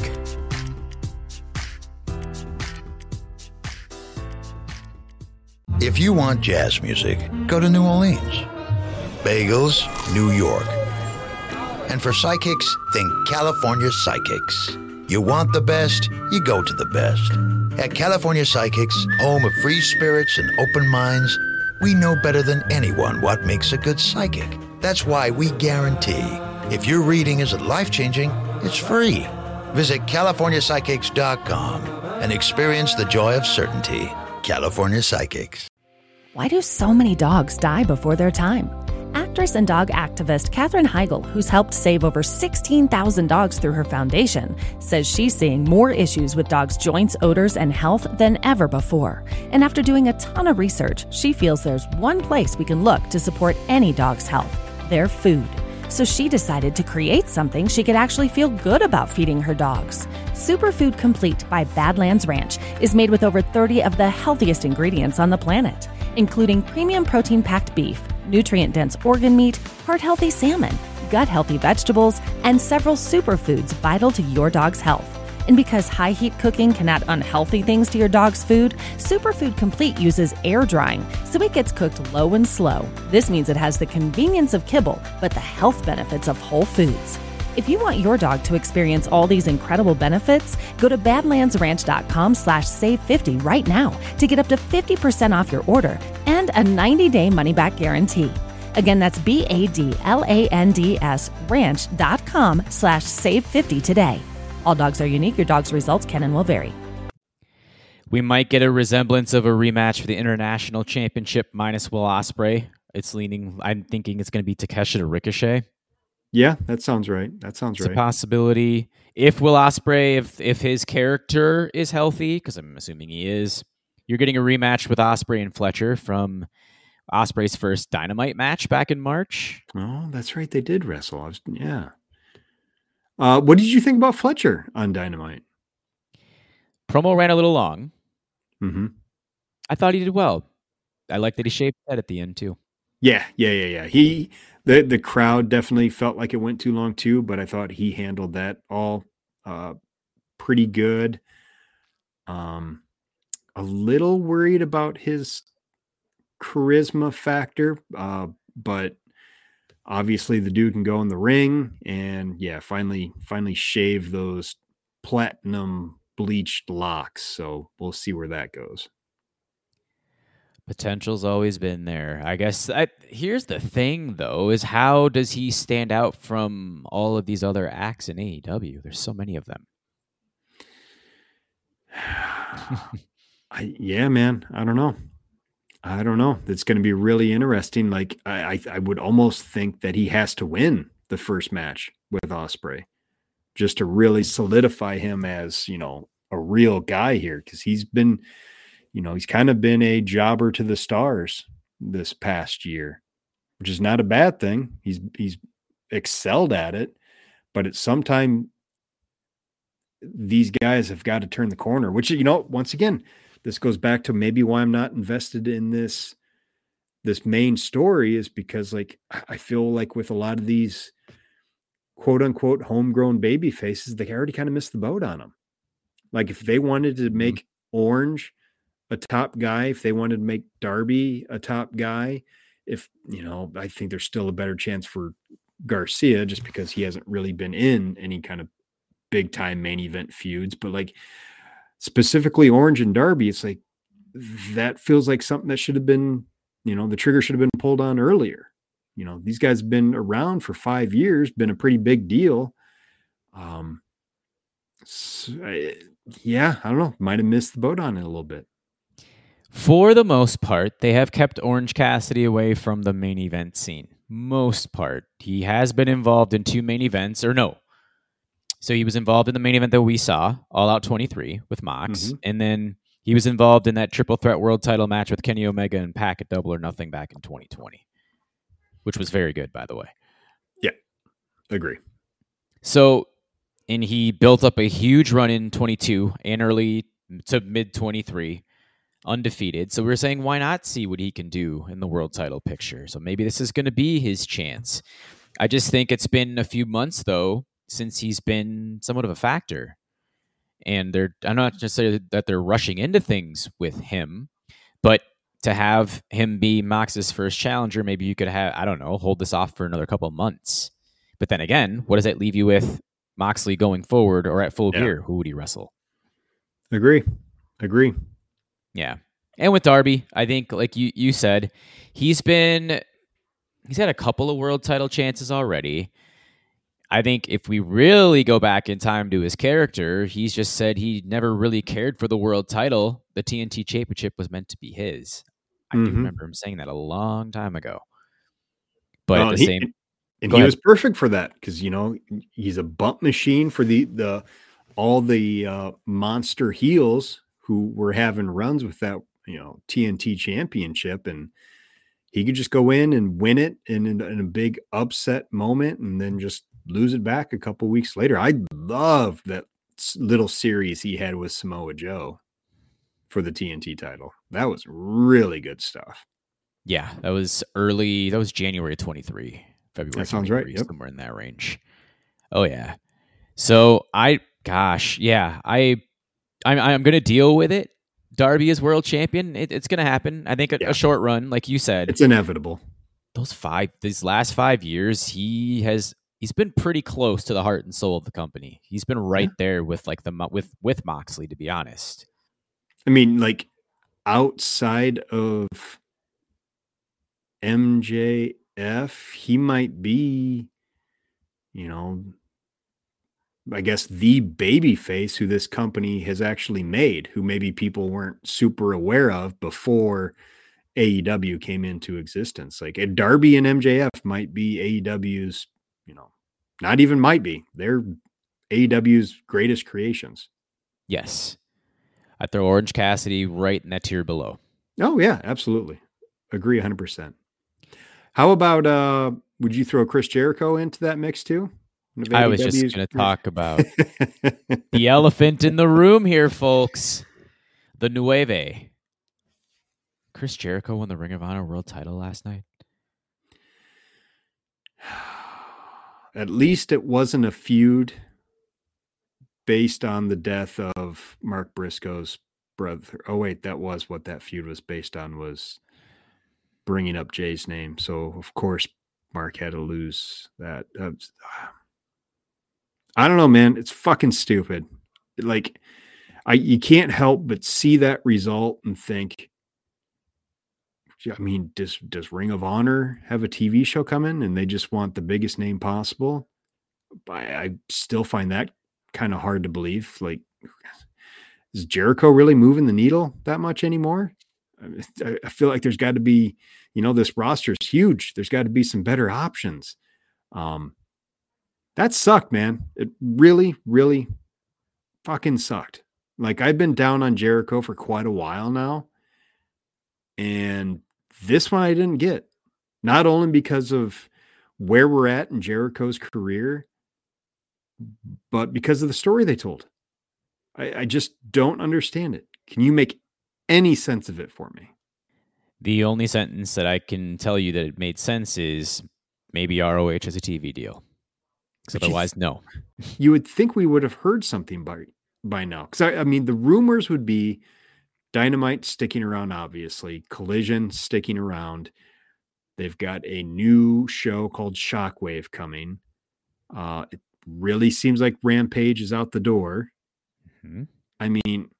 If you want jazz music, go to New Orleans. Bagels, New York. And for psychics, think California Psychics. You want the best, you go to the best. At California Psychics, home of free spirits and open minds, we know better than anyone what makes a good psychic. That's why we guarantee if your reading isn't life-changing, it's free. Visit CaliforniaPsychics.com and experience the joy of certainty. California Psychics. Why do so many dogs die before their time? Actress and dog activist Katherine Heigl, who's helped save over 16,000 dogs through her foundation, says she's seeing more issues with dogs' joints, odors, and health than ever before. And after doing a ton of research, she feels there's one place we can look to support any dog's health: their food. So she decided to create something she could actually feel good about feeding her dogs. Superfood Complete by Badlands Ranch is made with over 30 of the healthiest ingredients on the planet, including premium protein-packed beef, nutrient-dense organ meat, heart-healthy salmon, gut-healthy vegetables, and several superfoods vital to your dog's health. And because high-heat cooking can add unhealthy things to your dog's food, Superfood Complete uses air drying, so it gets cooked low and slow. This means it has the convenience of kibble, but the health benefits of whole foods. If you want your dog to experience all these incredible benefits, go to badlandsranch.com/save50 right now to get up to 50% off your order and a 90-day money-back guarantee. Again, that's BADLANDS ranch.com/save50 today. All dogs are unique. Your dog's results can and will vary. We might get a resemblance of a rematch for the International Championship minus Will Ospreay. I'm thinking it's going to be Takeshita Ricochet. Yeah, that sounds right. It's a possibility. If Will Ospreay, if his character is healthy, because I'm assuming he is, you're getting a rematch with Ospreay and Fletcher from Ospreay's first Dynamite match back in March. Oh, that's right. They did wrestle. What did you think about Fletcher on Dynamite? Promo ran a little long. Mm-hmm. I thought he did well. I like that he shaved his head at the end too. Yeah. The crowd definitely felt like it went too long too, but I thought he handled that all pretty good. A little worried about his charisma factor, but obviously the dude can go in the ring, and finally shave those platinum bleached locks. So we'll see where that goes. Potential's always been there. I guess here's the thing, though, is how does he stand out from all of these other acts in AEW? There's so many of them. Man, I don't know. It's going to be really interesting. Like I would almost think that he has to win the first match with Ospreay just to really solidify him as, a real guy here. Cause he's been, he's kind of been a jobber to the stars this past year, which is not a bad thing. He's excelled at it, but at some time these guys have got to turn the corner, which, once again, this goes back to maybe why I'm not invested in this main story, is because like, I feel like with a lot of these quote unquote homegrown baby faces, they already kind of missed the boat on them. Like if they wanted to make Orange a top guy, if they wanted to make Darby a top guy, I think there's still a better chance for Garcia just because he hasn't really been in any kind of big time main event feuds, but like specifically Orange and Darby, it's like that feels like something that should have been, the trigger should have been pulled on earlier. These guys have been around for 5 years, been a pretty big deal. I don't know. Might have missed the boat on it a little bit. For the most part, they have kept Orange Cassidy away from the main event scene. Most part. He has been involved in 2 main events, or no. So he was involved in the main event that we saw, All Out 23 with Mox. And then he was involved in that triple threat world title match with Kenny Omega and Pac at Double or Nothing back in 2020, which was very good, by the way. Yeah, agree. So, and he built up a huge run in 22 and early to mid 23, undefeated. So we were saying, why not see what he can do in the world title picture? So maybe this is going to be his chance. I just think it's been a few months, though, since he's been somewhat of a factor. And I'm not just saying that they're rushing into things with him, but to have him be Mox's first challenger, maybe you could hold this off for another couple of months. But then again, what does that leave you with Moxley going forward or at Full Gear? Who would he wrestle? Agree. Yeah. And with Darby, I think, like you said, he's had a couple of world title chances already. I think if we really go back in time to his character, he's just said he never really cared for the world title. The TNT Championship was meant to be his. I do remember him saying that a long time ago. But at the same... And he was perfect for that because, he's a bump machine for all the monster heels who were having runs with that, TNT Championship. And he could just go in and win it in a big upset moment and then just lose it back a couple weeks later. I love that little series he had with Samoa Joe for the TNT title. That was really good stuff. Yeah, that was early. That was January 23, February. That sounds right. Yep. Somewhere in that range. Oh yeah. So I'm going to deal with it. Darby is world champion. It's going to happen. I think a short run, like you said, it's inevitable. These last 5 years, he's been pretty close to the heart and soul of the company. He's been right there with with Moxley, to be honest. I mean, like outside of MJF, he might be, I guess the baby face who this company has actually made, who maybe people weren't super aware of before AEW came into existence. Like Darby and MJF might be AEW's, not even might be. They're AEW's greatest creations. Yes. I throw Orange Cassidy right in that tier below. Oh, yeah, absolutely. Agree 100%. How about, would you throw Chris Jericho into that mix too? I was just going to talk about the elephant in the room here, folks. The Nueve. Chris Jericho won the Ring of Honor World title last night. At least it wasn't a feud based on the death of Mark Briscoe's brother. Oh, wait, that was what that feud was based on, was bringing up Jay's name. So, of course, Mark had to lose that. I don't know, man. It's fucking stupid. Like, you can't help but see that result and think, I mean, does Ring of Honor have a TV show coming and they just want the biggest name possible? I still find that kind of hard to believe. Like, is Jericho really moving the needle that much anymore? I feel like there's got to be, this roster is huge. There's got to be some better options. That sucked, man. It really, really fucking sucked. Like, I've been down on Jericho for quite a while now. And this one I didn't get. Not only because of where we're at in Jericho's career, but because of the story they told. I just don't understand it. Can you make any sense of it for me? The only sentence that I can tell you that it made sense is maybe ROH has a TV deal. Because otherwise, no. You would think we would have heard something by now. Because I mean, the rumors would be Dynamite sticking around, obviously. Collision sticking around. They've got a new show called Shockwave coming. It really seems like Rampage is out the door. Mm-hmm. I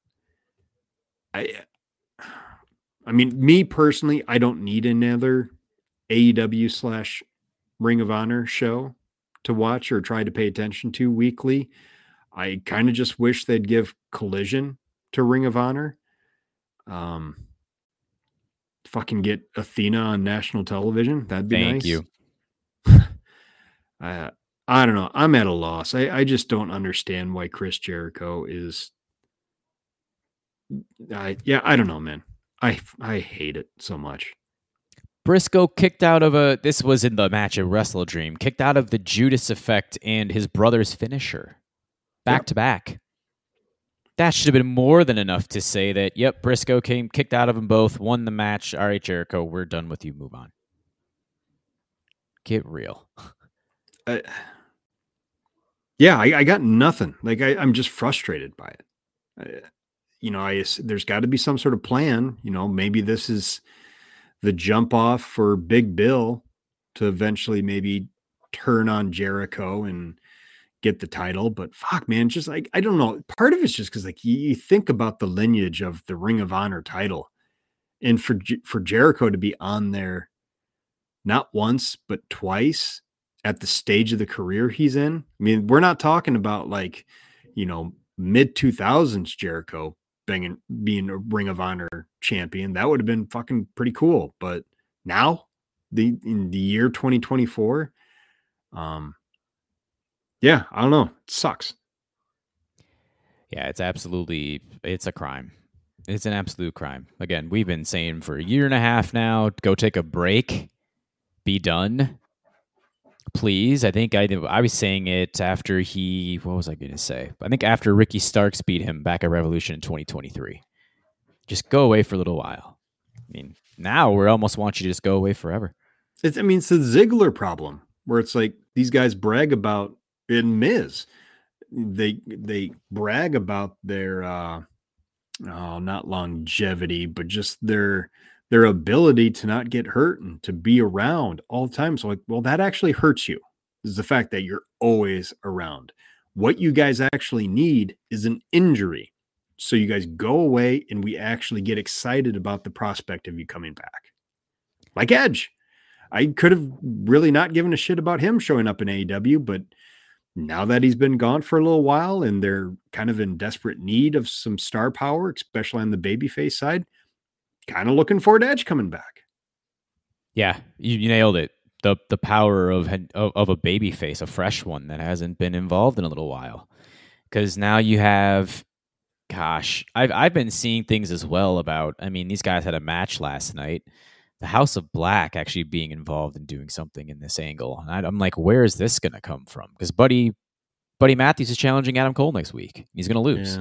mean, me personally, I don't need another AEW / Ring of Honor show to watch or try to pay attention to weekly. I kind of just wish they'd give Collision to Ring of Honor. Fucking get Athena on national television. That'd be nice. Thank you. I don't know. I'm at a loss. I just don't understand why Chris Jericho is. I don't know, man. I hate it so much. Briscoe kicked out of this was in the match at Wrestle Dream, kicked out of the Judas Effect and his brother's finisher back to back. That should have been more than enough to say that, yep, Briscoe kicked out of them both, won the match. All right, Jericho, we're done with you. Move on. Get real. Yeah, I got nothing. Like, I'm just frustrated by it. There's got to be some sort of plan. Maybe this is the jump off for Big Bill to eventually maybe turn on Jericho and get the title. But fuck, man, just like, I don't know. Part of it's just because, like, you think about the lineage of the Ring of Honor title, and for Jericho to be on there not once but twice at the stage of the career he's in. I mean, we're not talking about like, mid 2000s Jericho being a Ring of Honor champion. That would have been fucking pretty cool. But now, in the year 2024, yeah, I don't know. It sucks. Yeah, it's a crime. It's an absolute crime. Again, we've been saying for a year and a half now, go take a break, be done. Please. I think I was saying it after what was I going to say? I think after Ricky Starks beat him back at Revolution in 2023. Just go away for a little while. I mean, now we almost want you to just go away forever. It's the Ziggler problem where it's like these guys brag about in Miz. They brag about their not longevity, but just their ability to not get hurt and to be around all the time. So, like, well, that actually hurts you, is the fact that you're always around. What you guys actually need is an injury. So you guys go away and we actually get excited about the prospect of you coming back. Like Edge. I could have really not given a shit about him showing up in AEW, but now that he's been gone for a little while and they're kind of in desperate need of some star power, especially on the babyface side, kind of looking forward to Edge coming back. Yeah, you nailed it. The power of a babyface, a fresh one that hasn't been involved in a little while. Because now you have, I've been seeing things as well about, I mean, these guys had a match last night. The House of Black actually being involved in doing something in this angle. And I'm like, where is this going to come from? Because Buddy Matthews is challenging Adam Cole next week. He's going to lose.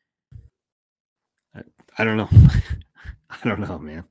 Yeah. I don't know. I don't know, man.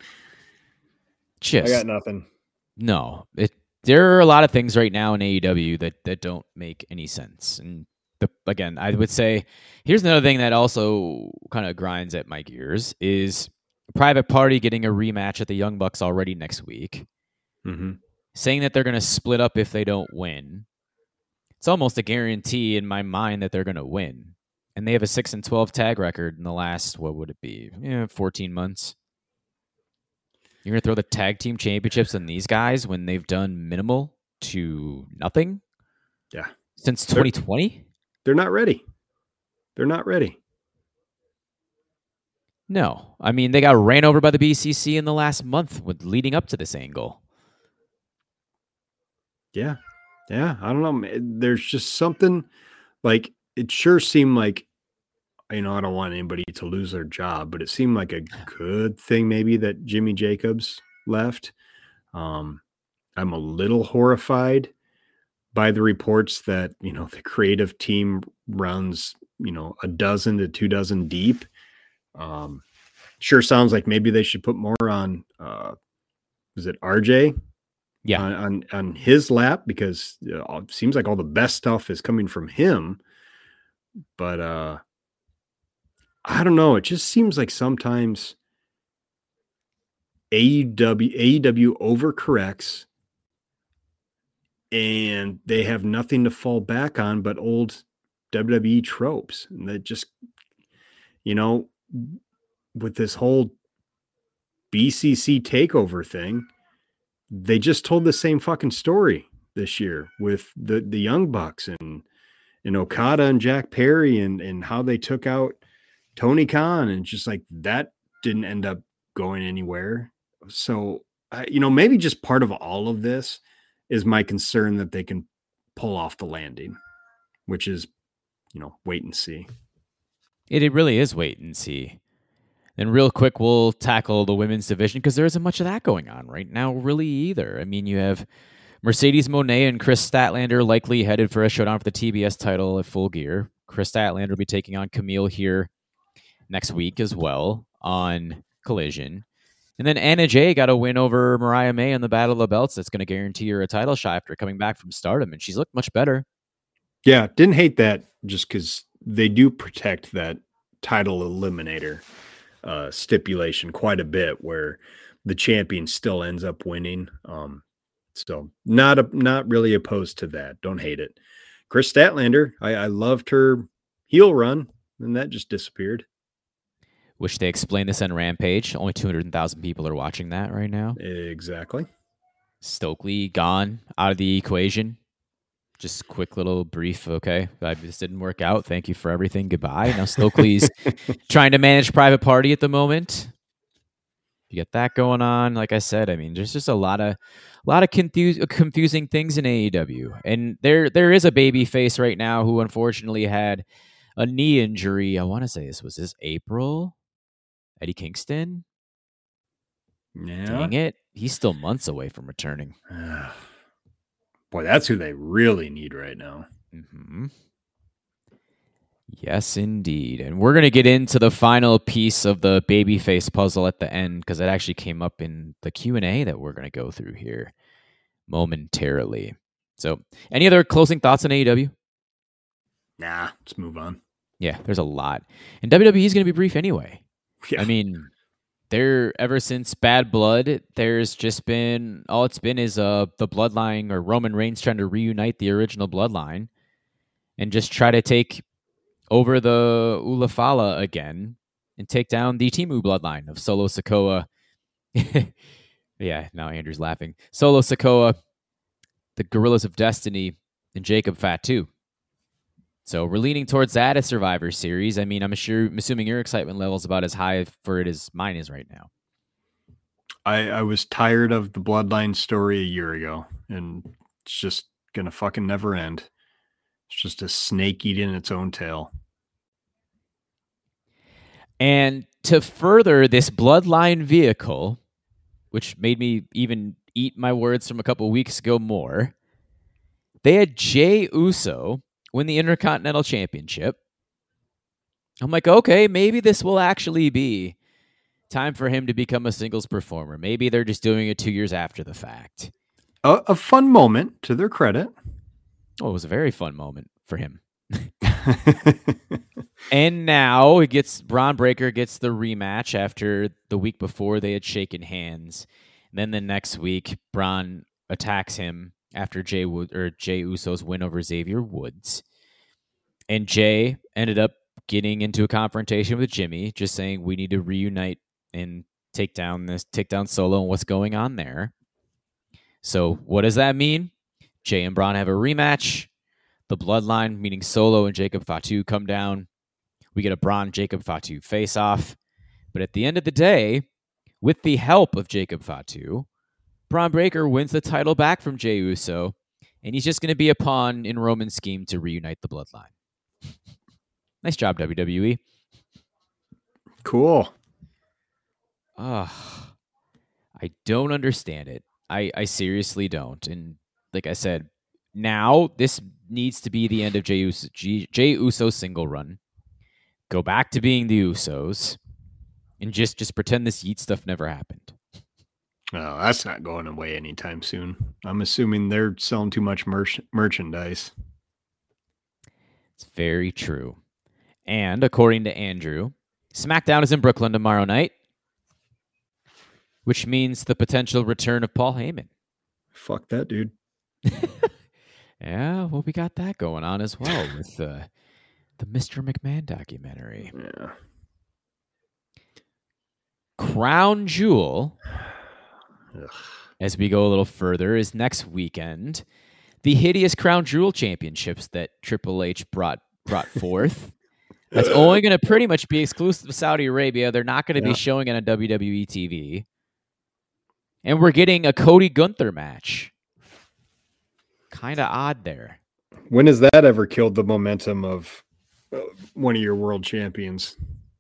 I got nothing. No. There are a lot of things right now in AEW that don't make any sense. And again, I would say, here's another thing that also kind of grinds at my gears is Private Party getting a rematch at the Young Bucks already next week. Mm-hmm. Saying that they're going to split up if they don't win. It's almost a guarantee in my mind that they're going to win. And they have a 6-12 tag record in the last, what would it be? 14 months. You're going to throw the tag team championships on these guys when they've done minimal to nothing? Yeah. Since 2020? They're not ready. They're not ready. No. I mean, they got ran over by the BCC in the last month leading up to this angle. Yeah. Yeah. I don't know. There's just something like, it sure seemed like I don't want anybody to lose their job, but it seemed like a good thing maybe that Jimmy Jacobs left. I'm a little horrified by the reports that, the creative team runs, a dozen to 2 dozen deep. Sure sounds like maybe they should put more on, is it RJ? Yeah. On his lap, because it seems like all the best stuff is coming from him. But I don't know. It just seems like sometimes AEW overcorrects and they have nothing to fall back on but old WWE tropes. And that just, with this whole BCC takeover thing, they just told the same fucking story this year with the Young Bucks and Okada and Jack Perry and how they took out Tony Khan, and just like that didn't end up going anywhere. So, maybe just part of all of this is my concern that they can pull off the landing, which is, wait and see. It really is wait and see. And real quick, we'll tackle the women's division because there isn't much of that going on right now, really, either. I mean, you have Mercedes Moné and Chris Statlander likely headed for a showdown for the TBS title at Full Gear. Chris Statlander will be taking on Camille here next week as well on Collision. And then Anna Jay got a win over Mariah May in the Battle of the Belts. That's going to guarantee her a title shot after coming back from Stardom, and she's looked much better. Yeah, didn't hate that just because they do protect that title eliminator stipulation quite a bit, where the champion still ends up winning. So not really opposed to that. Don't hate it. Chris Statlander, I loved her heel run, and that just disappeared. Wish they explained this on Rampage. Only 200,000 people are watching that right now. Exactly. Stokely gone out of the equation. Just quick little brief, okay, this didn't work out. Thank you for everything. Goodbye. Now Stokely's trying to manage Private Party at the moment. You get that going on. Like I said, I mean, there's just a lot of confusing things in AEW. And there is a baby face right now who unfortunately had a knee injury. I want to say this April. Eddie Kingston. Yeah. Dang it. He's still months away from returning. Boy, that's who they really need right now. Mm-hmm. Yes, indeed. And we're going to get into the final piece of the babyface puzzle at the end, because it actually came up in the Q&A that we're going to go through here momentarily. So, any other closing thoughts on AEW? Nah, let's move on. Yeah, there's a lot. And WWE is going to be brief anyway. Yeah. I mean, ever since Bad Blood, there's just been, all it's been is the Bloodline, or Roman Reigns trying to reunite the original Bloodline and just try to take over the Ulafala again and take down the Timu Bloodline of Solo Sikoa. Yeah, now Andrew's laughing. Solo Sikoa, the Gorillas of Destiny, and Jacob Fatu. So we're leaning towards that as Survivor Series. I mean, I'm assuming your excitement level is about as high for it as mine is right now. I was tired of the Bloodline story a year ago, and it's just going to fucking never end. It's just a snake eating its own tail. And to further this Bloodline vehicle, which made me even eat my words from a couple weeks ago more, they had Jey Uso win the Intercontinental Championship. I'm like, okay, maybe this will actually be time for him to become a singles performer. Maybe they're just doing it 2 years after the fact. A fun moment, to their credit. Oh, it was a very fun moment for him. And now Braun Breaker gets the rematch after the week before they had shaken hands. And then the next week, Braun attacks him after Jey Uso's win over Xavier Woods. And Jey ended up getting into a confrontation with Jimmy, just saying we need to reunite and take down Solo and what's going on there. So what does that mean? Jey and Braun have a rematch. The Bloodline, meaning Solo and Jacob Fatu, come down. We get a Braun-Jacob Fatu face-off. But at the end of the day, with the help of Jacob Fatu, Braun Breaker wins the title back from Jey Uso, and he's just going to be a pawn in Roman's scheme to reunite the Bloodline. Nice job, WWE. Cool. I don't understand it. I seriously don't. And like I said, now this needs to be the end of Jey Uso's single run. Go back to being the Usos and just pretend this Yeet stuff never happened. No, that's not going away anytime soon. I'm assuming they're selling too much merchandise. It's very true. And according to Andrew, SmackDown is in Brooklyn tomorrow night, which means the potential return of Paul Heyman. Fuck that, dude. Yeah, well, we got that going on as well with the Mr. McMahon documentary. Yeah. Crown Jewel, Ugh. as we go a little further, is next weekend. The hideous Crown Jewel championships that Triple H brought forth. That's only going to pretty much be exclusive to Saudi Arabia. They're not going to be showing it on WWE TV. And we're getting a Cody Gunther match. Kind of odd there. When has that ever killed the momentum of one of your world champions?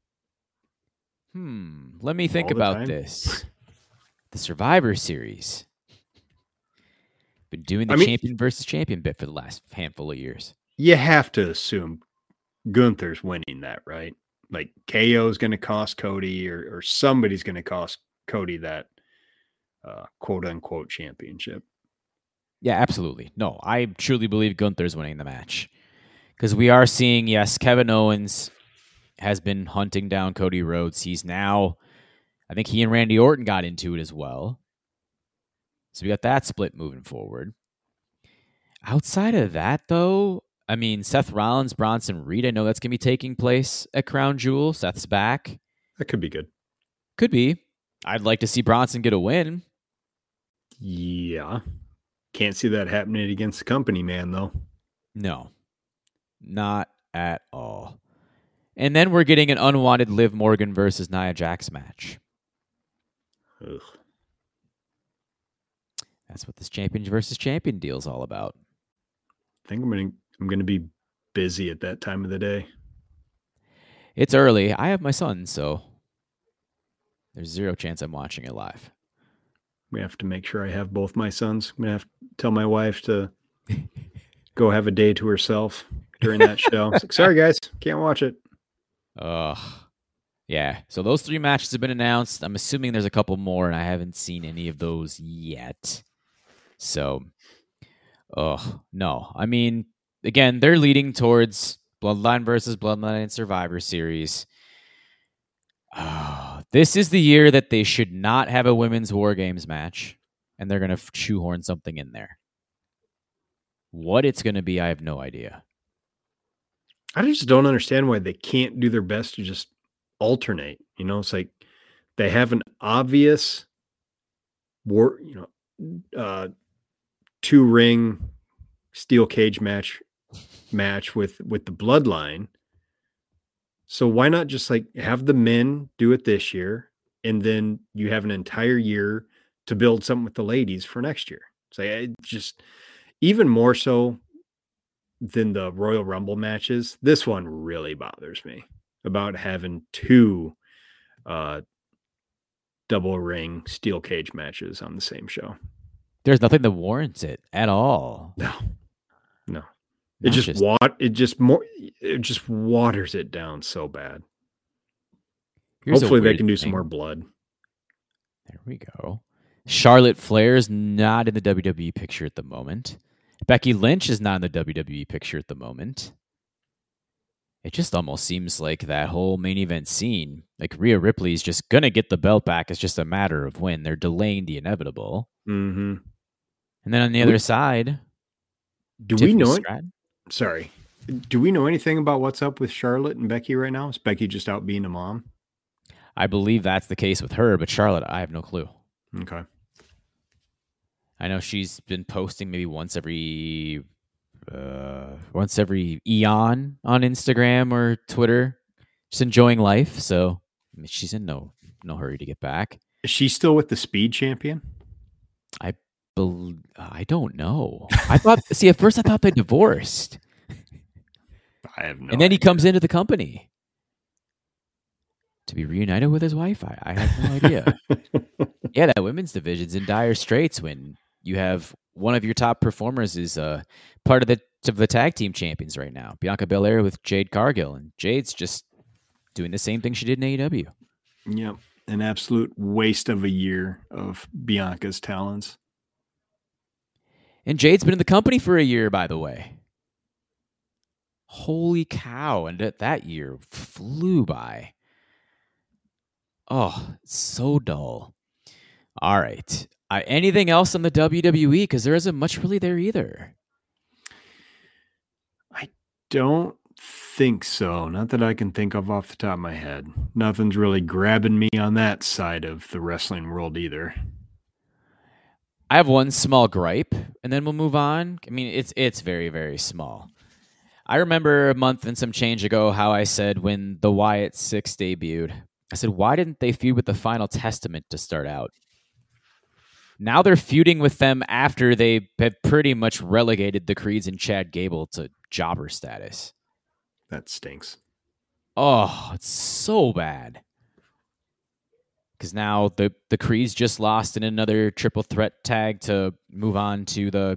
Let me think All the about time? this. The Survivor Series. Been doing the champion versus champion bit for the last handful of years. You have to assume Gunther's winning that, right? Like KO is going to cost Cody or somebody's going to cost Cody that quote unquote championship. Yeah, absolutely. No, I truly believe Gunther's winning the match. Because we are seeing, yes, Kevin Owens has been hunting down Cody Rhodes. He's now, I think he and Randy Orton got into it as well. So we got that split moving forward. Outside of that, though, I mean, Seth Rollins, Bronson Reed, I know that's going to be taking place at Crown Jewel. Seth's back. That could be good. Could be. I'd like to see Bronson get a win. Yeah. Can't see that happening against the company man, though. No. Not at all. And then we're getting an unwanted Liv Morgan versus Nia Jax match. Ugh. That's what this champion versus champion deal is all about. I think I'm gonna be busy at that time of the day. It's early. I have my son, so there's zero chance I'm watching it live. We have to make sure I have both my sons. I'm gonna have to tell my wife to go have a day to herself during that show. It's like, sorry guys, can't watch it. Yeah. So those 3 matches have been announced. I'm assuming there's a couple more, and I haven't seen any of those yet. So, no. I mean, again, they're leading towards Bloodline versus Bloodline and Survivor Series. This is the year that they should not have a women's War Games match, and they're going to shoehorn something in there. What it's going to be, I have no idea. I just don't understand why they can't do their best to just alternate. You know, it's like they have an obvious war, 2-ring steel cage match with the Bloodline. So why not just like have the men do it this year, and then you have an entire year to build something with the ladies for next year? So it just even more so than the Royal Rumble matches. This one really bothers me about having 2 double ring steel cage matches on the same show. There's nothing that warrants it at all. No. It just waters it down so bad. Hopefully they can do some more blood. There we go. Charlotte Flair is not in the WWE picture at the moment. Becky Lynch is not in the WWE picture at the moment. It just almost seems like that whole main event scene, like Rhea Ripley's just going to get the belt back. It's just a matter of when. They're delaying the inevitable. Mm-hmm. And then on the other side, do we know it? Sorry. Do we know anything about what's up with Charlotte and Becky right now? Is Becky just out being a mom? I believe that's the case with her, but Charlotte, I have no clue. Okay. I know she's been posting maybe once every eon on Instagram or Twitter, just enjoying life. So I mean, she's in no hurry to get back. Is she still with the Speed Champion? I don't know. At first I thought they divorced. I have no. And then idea. he comes into the company. to be reunited with his wife? I have no idea. Yeah, that women's division's in dire straits when you have one of your top performers is part of the tag team champions right now, Bianca Belair with Jade Cargill, and Jade's just doing the same thing she did in AEW. Yep, an absolute waste of a year of Bianca's talents. And Jade's been in the company for a year, by the way. Holy cow! And that year flew by. Oh, it's so dull. All right. Anything else on the WWE? Because there isn't much really there either. I don't think so. Not that I can think of off the top of my head. Nothing's really grabbing me on that side of the wrestling world either. I have one small gripe, and then we'll move on. I mean, it's very, very small. I remember a month and some change ago how I said when the Wyatt Six debuted, I said, why didn't they feud with the Final Testament to start out? Now they're feuding with them after they have pretty much relegated the Creeds and Chad Gable to jobber status. That stinks. Oh, it's so bad. Because now the Creeds just lost in another triple threat tag to move on to the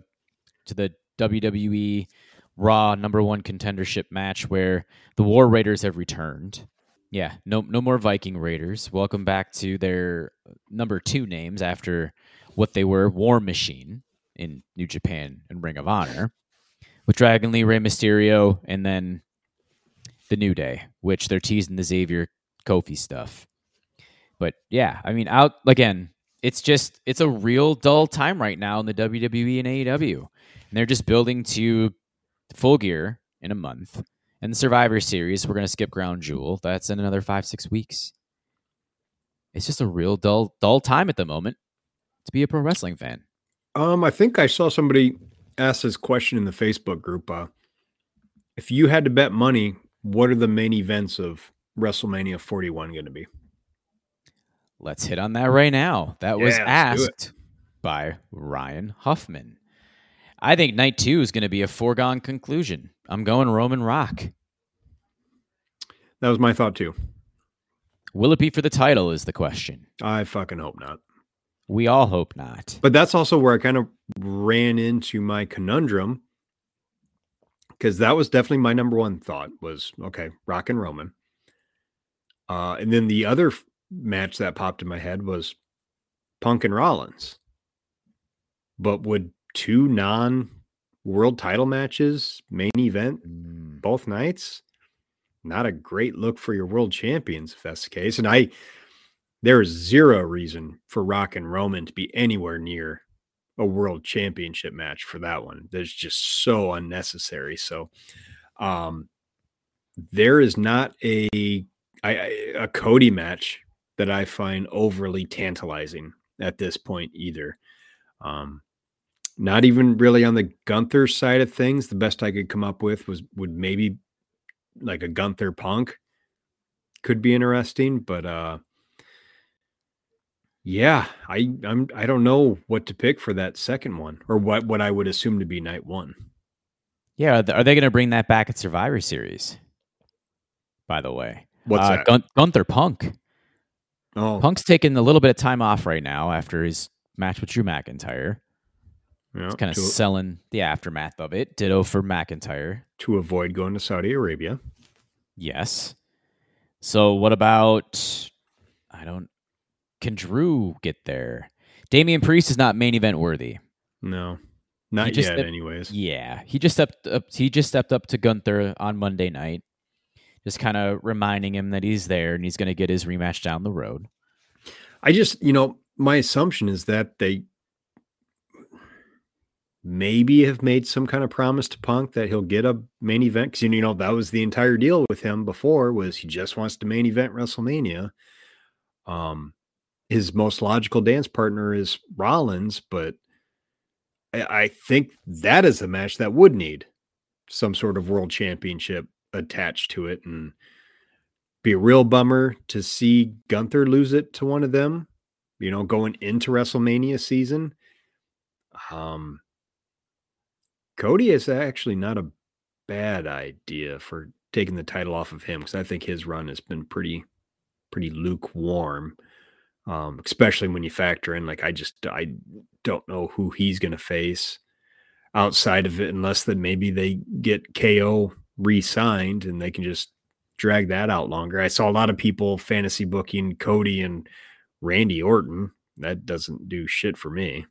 WWE Raw #1 contendership match where the War Raiders have returned. Yeah, no more Viking Raiders. Welcome back to their number 2 names after what they were, War Machine in New Japan and Ring of Honor, with Dragon Lee, Rey Mysterio, and then the New Day, which they're teasing the Xavier Kofi stuff. But yeah, I mean, it's a real dull time right now in the WWE and AEW. And they're just building to Full Gear in a month. And the Survivor Series, we're going to skip Ground Jewel. That's in another 5-6 weeks. It's just a real dull time at the moment to be a pro wrestling fan. I think I saw somebody ask this question in the Facebook group. If you had to bet money, what are the main events of WrestleMania 41 going to be? Let's hit on that right now. That was asked by Ryan Huffman. I think night 2 is going to be a foregone conclusion. I'm going Roman Rock. That was my thought too. Will it be for the title is the question. I fucking hope not. We all hope not. But that's also where I kind of ran into my conundrum, because that was definitely my number one thought was, okay, Rock and Roman. And then the other match that popped in my head was Punk and Rollins. But would 2 non-world title matches main event both nights? Not a great look for your world champions if that's the case. And there is zero reason for Rock and Roman to be anywhere near a world championship match for that one. That's just so unnecessary. So there is not a Cody match that I find overly tantalizing at this point either. Not even really on the Gunther side of things. The best I could come up with would maybe like a Gunther Punk could be interesting, but yeah, I don't know what to pick for that second one, or what I would assume to be night 1. Yeah, are they going to bring that back at Survivor Series? By the way, what's that? Gunther Punk. Oh, Punk's taking a little bit of time off right now after his match with Drew McIntyre. yeah, He's kind of selling the aftermath of it. Ditto for McIntyre. To avoid going to Saudi Arabia. Yes. So what about, can Drew get there? Damian Priest is not main event worthy. No, not yet anyways. Yeah. He just stepped up to Gunther on Monday night. Just kind of reminding him that he's there and he's going to get his rematch down the road. I just, my assumption is that they maybe have made some kind of promise to Punk that he'll get a main event. Because, that was the entire deal with him before, was he just wants to main event WrestleMania. His most logical dance partner is Rollins, but I think that is a match that would need some sort of world championship attached to it, and be a real bummer to see Gunther lose it to one of them, going into WrestleMania season. Cody is actually not a bad idea for taking the title off of him, because I think his run has been pretty pretty lukewarm, especially when you factor in, like, I don't know who he's going to face outside of it, unless that maybe they get KO re-signed and they can just drag that out longer. I saw a lot of people fantasy booking Cody and Randy Orton. That doesn't do shit for me.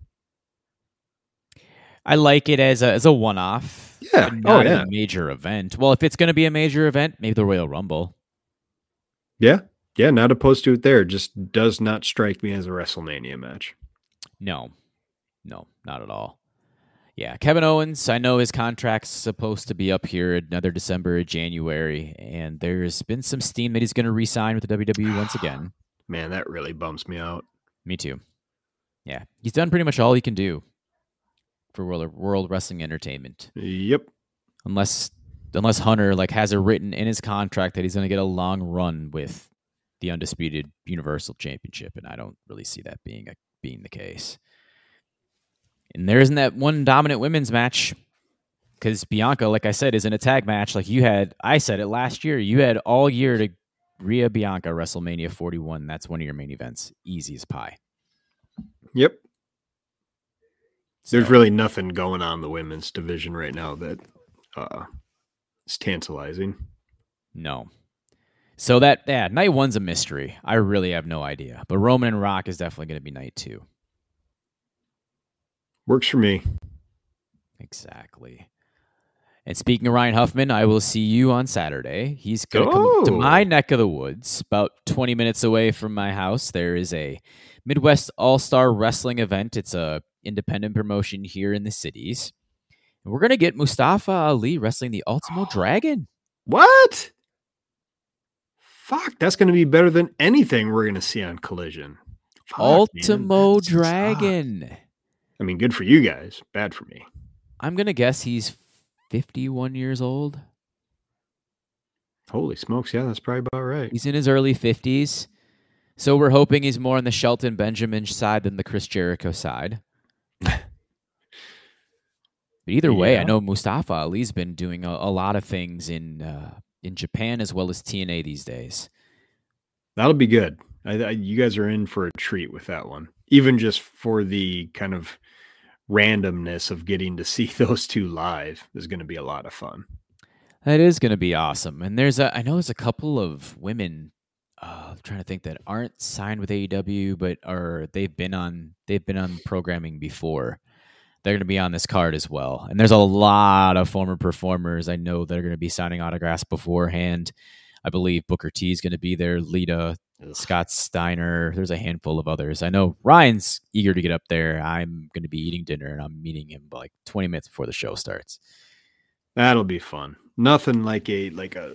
I like it as a one-off. Yeah. Not a major event. Well, if it's going to be a major event, maybe the Royal Rumble. Yeah. Yeah, not opposed to it there. It just does not strike me as a WrestleMania match. No, not at all. Yeah, Kevin Owens, I know his contract's supposed to be up here another December or January, and there's been some steam that he's going to re-sign with the WWE once again. Man, that really bums me out. Me too. Yeah, he's done pretty much all he can do for World Wrestling Entertainment. Yep. Unless Hunter has it written in his contract that he's going to get a long run with the undisputed Universal Championship, and I don't really see that being the case. And there isn't that one dominant women's match because Bianca, like I said, is in a tag match. Like you had, I said it last year. You had all year to Rhea Bianca WrestleMania 41. That's one of your main events. Easy as pie. Yep. So, there's really nothing going on in the women's division right now that is tantalizing. No. So night one's a mystery. I really have no idea. But Roman and Rock is definitely going to be night 2. Works for me. Exactly. And speaking of Ryan Huffman, I will see you on Saturday. He's going to come to my neck of the woods, about 20 minutes away from my house. There is a Midwest All-Star Wrestling event. It's a independent promotion here in the cities. And we're going to get Mustafa Ali wrestling the Ultimo Dragon. What? Fuck, that's going to be better than anything we're going to see on Collision. Fuck, Ultimo Dragon. I mean, good for you guys. Bad for me. I'm going to guess he's 51 years old. Holy smokes. Yeah, that's probably about right. He's in his early 50s. So we're hoping he's more on the Shelton Benjamin side than the Chris Jericho side. But either way, I know Mustafa Ali's been doing a lot of things in Japan as well as TNA these days. That'll be good. You guys are in for a treat with that one. Even just for the kind of randomness of getting to see those two live is going to be a lot of fun. That is going to be awesome. And I know there's a couple of women I'm trying to think that aren't signed with AEW, but they've been on programming before. They're going to be on this card as well. And there's a lot of former performers I know that are going to be signing autographs beforehand. I believe Booker T is going to be there, Lita, Scott Steiner. There's a handful of others. I know Ryan's eager to get up there. I'm going to be eating dinner, and I'm meeting him like 20 minutes before the show starts. That'll be fun. Nothing like a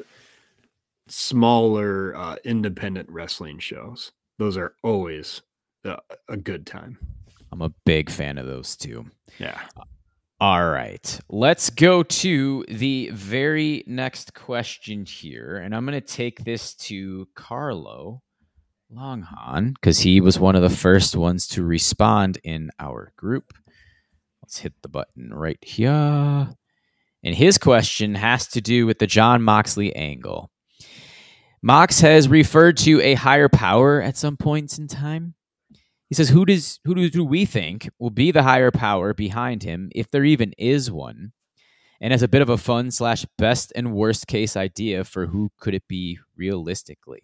smaller independent wrestling shows. Those are always a good time. I'm a big fan of those too. Yeah. All right. Let's go to the very next question here. And I'm going to take this to Carlo Longhorn because he was one of the first ones to respond in our group. Let's hit the button right here. And his question has to do with the Jon Moxley angle. Mox has referred to a higher power at some points in time. He says, who do we think will be the higher power behind him, if there even is one? And as a bit of a fun / best and worst case idea for who could it be realistically?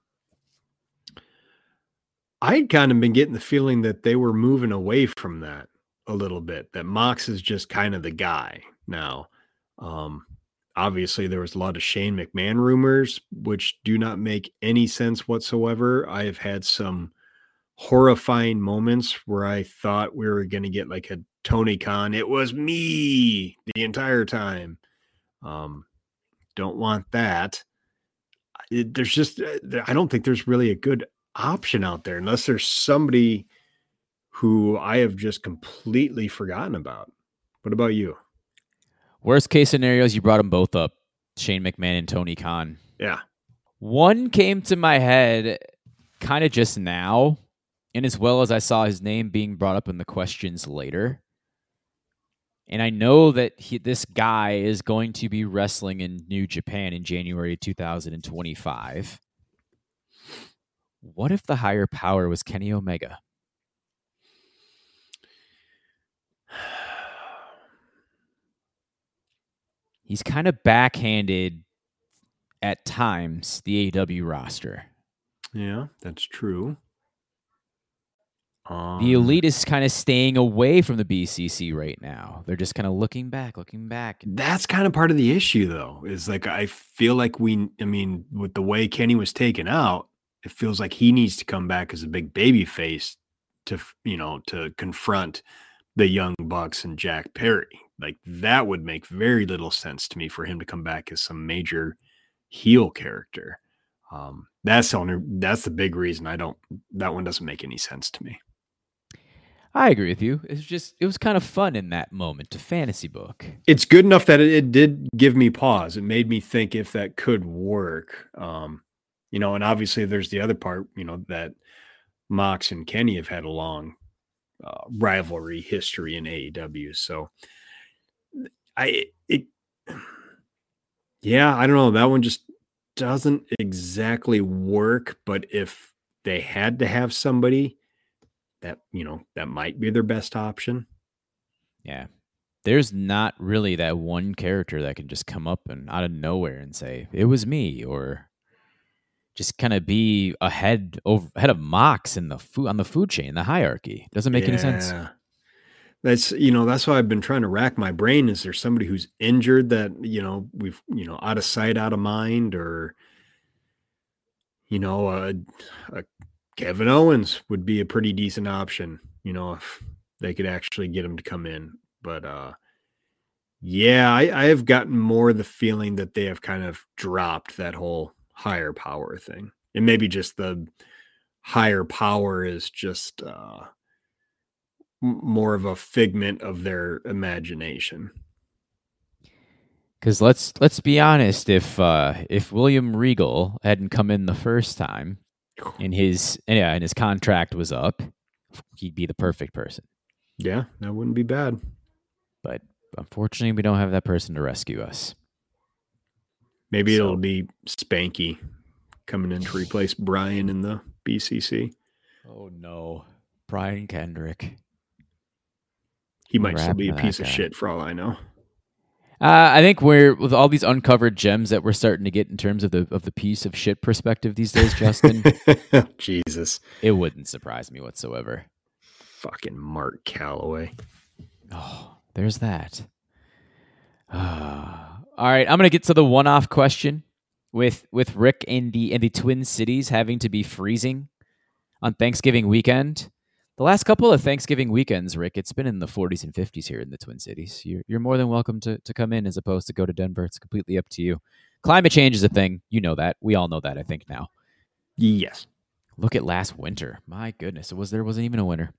I'd kind of been getting the feeling that they were moving away from that a little bit, that Mox is just kind of the guy now. Obviously, there was a lot of Shane McMahon rumors, which do not make any sense whatsoever. I have had some horrifying moments where I thought we were going to get like a Tony Khan. It was me the entire time. Don't want that. There's just, I don't think there's really a good option out there unless there's somebody who I have just completely forgotten about. What about you? Worst case scenarios, you brought them both up, Shane McMahon and Tony Khan. Yeah. One came to my head kind of just now, and as well as I saw his name being brought up in the questions later. And I know that this guy is going to be wrestling in New Japan in January 2025. What if the higher power was Kenny Omega? He's kind of backhanded at times, the AEW roster. Yeah, that's true. The Elite is kind of staying away from the BCC right now. They're just kind of looking back. That's kind of part of the issue, though, is like I feel like with the way Kenny was taken out, it feels like he needs to come back as a big baby face to confront the Young Bucks and Jack Perry. Like that would make very little sense to me for him to come back as some major heel character. That's the big reason that one doesn't make any sense to me. I agree with you. It was kind of fun in that moment to fantasy book. It's good enough that it did give me pause. It made me think if that could work. And obviously there's the other part, that Mox and Kenny have had a long rivalry history in AEW. So I don't know. That one just doesn't exactly work, but if they had to have somebody that might be their best option. Yeah. There's not really that one character that can just come up and out of nowhere and say, it was me, or just kind of be ahead of Mox on the food chain, the hierarchy. Doesn't make any sense. That's why I've been trying to rack my brain. Is there somebody who's injured that, we've, out of sight, out of mind, or, a Kevin Owens would be a pretty decent option, if they could actually get him to come in. But I have gotten more the feeling that they have kind of dropped that whole higher power thing. And maybe just the higher power is just more of a figment of their imagination. Because let's be honest, if William Regal hadn't come in the first time, and his contract was up, he'd be the perfect person. Yeah, that wouldn't be bad. But unfortunately, we don't have that person to rescue us. Maybe it'll be Spanky coming in to replace Brian in the BCC. Oh no, Brian Kendrick. He might still be a piece of shit for all I know. I think with all these uncovered gems that we're starting to get in terms of the piece of shit perspective these days, Justin. Jesus. It wouldn't surprise me whatsoever. Fucking Mark Calloway. Oh, there's that. All right, I'm going to get to the one-off question with Rick and the Twin Cities having to be freezing on Thanksgiving weekend. The last couple of Thanksgiving weekends, Rick, it's been in the 40s and 50s here in the Twin Cities. You're more than welcome to come in as opposed to go to Denver. It's completely up to you. Climate change is a thing. You know that. We all know that, I think, now. Yes. Look at last winter. My goodness, there wasn't even a winter.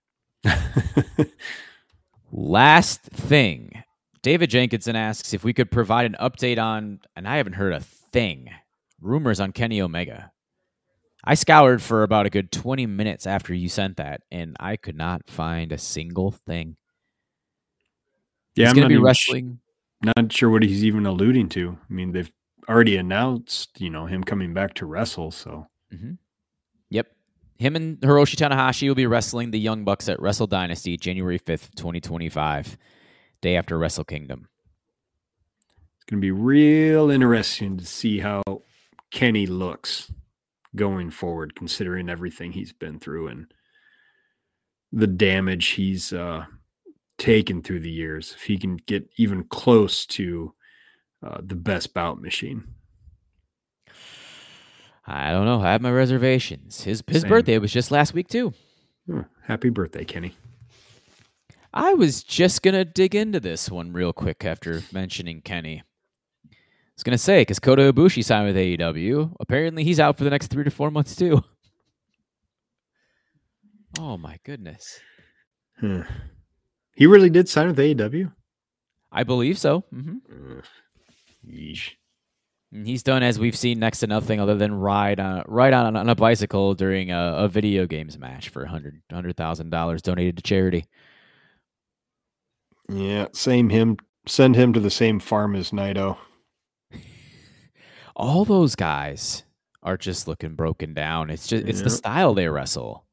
Last thing. David Jenkinson asks if we could provide an update on, and I haven't heard a thing, rumors on Kenny Omega. I scoured for about a good 20 minutes after you sent that, and I could not find a single thing. Yeah, he's going to be wrestling. Not sure what he's even alluding to. I mean, they've already announced, him coming back to wrestle. So, Yep. Him and Hiroshi Tanahashi will be wrestling the Young Bucks at Wrestle Dynasty, January 5th, 2025, day after Wrestle Kingdom. It's going to be real interesting to see how Kenny looks going forward, considering everything he's been through and the damage he's taken through the years. If he can get even close to the best bout machine. I don't know. I have my reservations. His birthday was just last week, too. Oh, happy birthday, Kenny. I was just going to dig into this one real quick after mentioning Kenny. I was going to say, because Kota Ibushi signed with AEW, apparently he's out for the next 3 to 4 months, too. Oh, my goodness. He really did sign with AEW? I believe so. Yeesh. He's done, as we've seen, next to nothing other than ride on a bicycle during a video games match for $100,000 donated to charity. Yeah, send him to the same farm as Naito. All those guys are just looking broken down. It's the style they wrestle.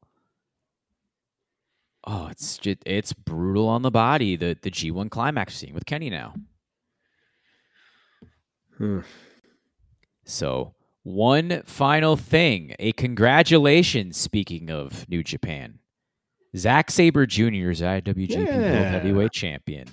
Oh, it's brutal on the body. The G1 Climax scene with Kenny now. So, one final thing, a congratulations, speaking of New Japan. Zack Sabre Jr. is IWGP World Heavyweight Champion.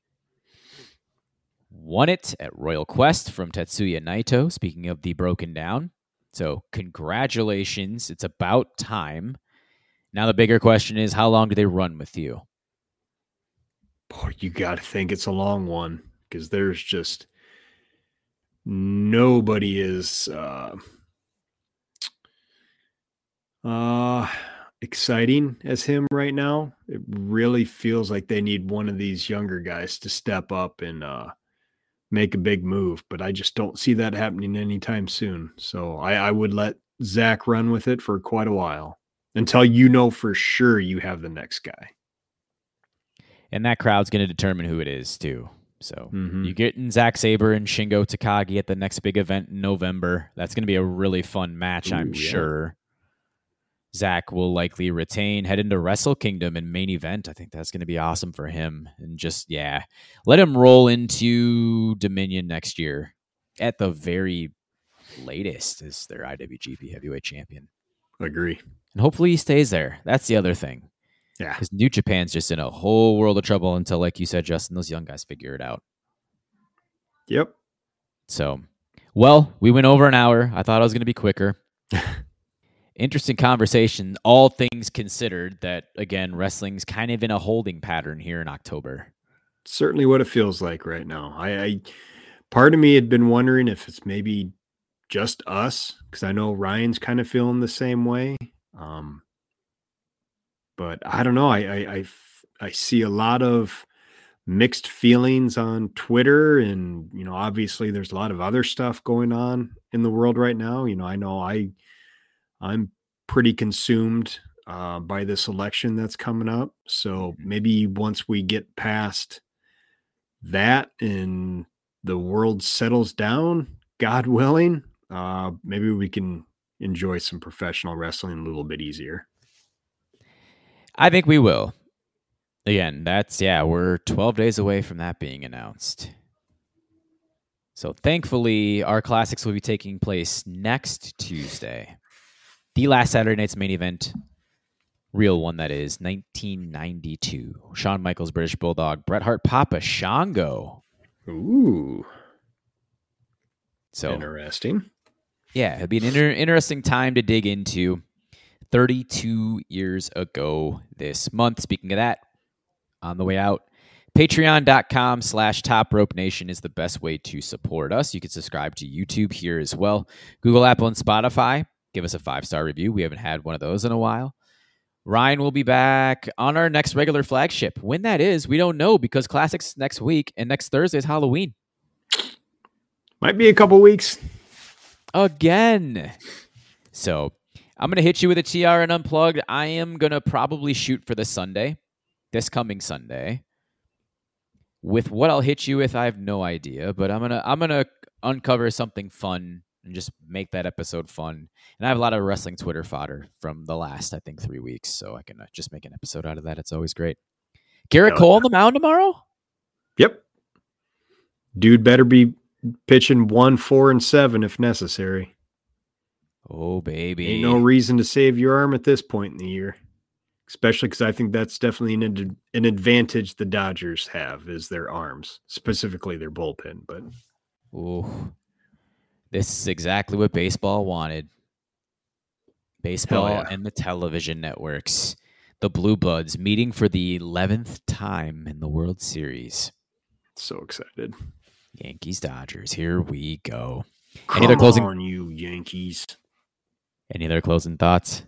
Won it at Royal Quest from Tetsuya Naito, speaking of the broken down. So, congratulations. It's about time. Now, the bigger question is, how long do they run with you? Boy, you got to think it's a long one, because there's just nobody is exciting as him right now. It really feels like they need one of these younger guys to step up and make a big move, but I just don't see that happening anytime soon. So I would let Zach run with it for quite a while until you know for sure you have the next guy. And that crowd's going to determine who it is too. So you get in Zack Sabre and Shingo Takagi at the next big event in November. That's going to be a really fun match, I'm sure. Zach will likely retain, head into Wrestle Kingdom and main event. I think that's going to be awesome for him. And just, let him roll into Dominion next year at the very latest as their IWGP Heavyweight Champion. Agree. And hopefully he stays there. That's the other thing. Yeah. Because New Japan's just in a whole world of trouble until, like you said, Justin, those young guys figure it out. Yep. So, well, we went over an hour. I thought I was going to be quicker. Interesting conversation, all things considered, that, again, wrestling's kind of in a holding pattern here in October. Certainly what it feels like right now. I part of me had been wondering if it's maybe just us, because I know Ryan's kind of feeling the same way. But I don't know. I see a lot of mixed feelings on Twitter, and obviously there's a lot of other stuff going on in the world right now. I know I'm pretty consumed by this election that's coming up. So maybe once we get past that and the world settles down, God willing, maybe we can enjoy some professional wrestling a little bit easier. I think we will. Again, we're 12 days away from that being announced. So thankfully, our classics will be taking place next Tuesday. The last Saturday night's main event, real one that is, 1992. Shawn Michaels, British Bulldog, Bret Hart, Papa Shango. Ooh. So interesting. Yeah, it'd be an interesting time to dig into. 32 years ago this month. Speaking of that, on the way out, patreon.com/Top Rope Nation is the best way to support us. You can subscribe to YouTube here as well. Google, Apple, and Spotify. Give us a 5-star review. We haven't had one of those in a while. Ryan will be back on our next regular flagship. When that is, we don't know, because Classics next week and next Thursday is Halloween. Might be a couple weeks. Again. So I'm going to hit you with a TRN Unplugged. I am going to probably shoot for this coming Sunday. With what I'll hit you with, I have no idea, but I'm going to uncover something fun and just make that episode fun. And I have a lot of wrestling Twitter fodder from the last, I think, 3 weeks, so I can just make an episode out of that. It's always great. Garrett Cole on the mound tomorrow? Yep. Dude better be pitching 1, 4, and 7 if necessary. Oh, baby. Ain't no reason to save your arm at this point in the year. Especially because I think that's definitely an advantage the Dodgers have, is their arms, specifically their bullpen. But this is exactly what baseball wanted. Baseball and the television networks. The Blue Bloods meeting for the 11th time in the World Series. So excited. Yankees, Dodgers. Here we go. Come on, you Yankees. Any other closing thoughts?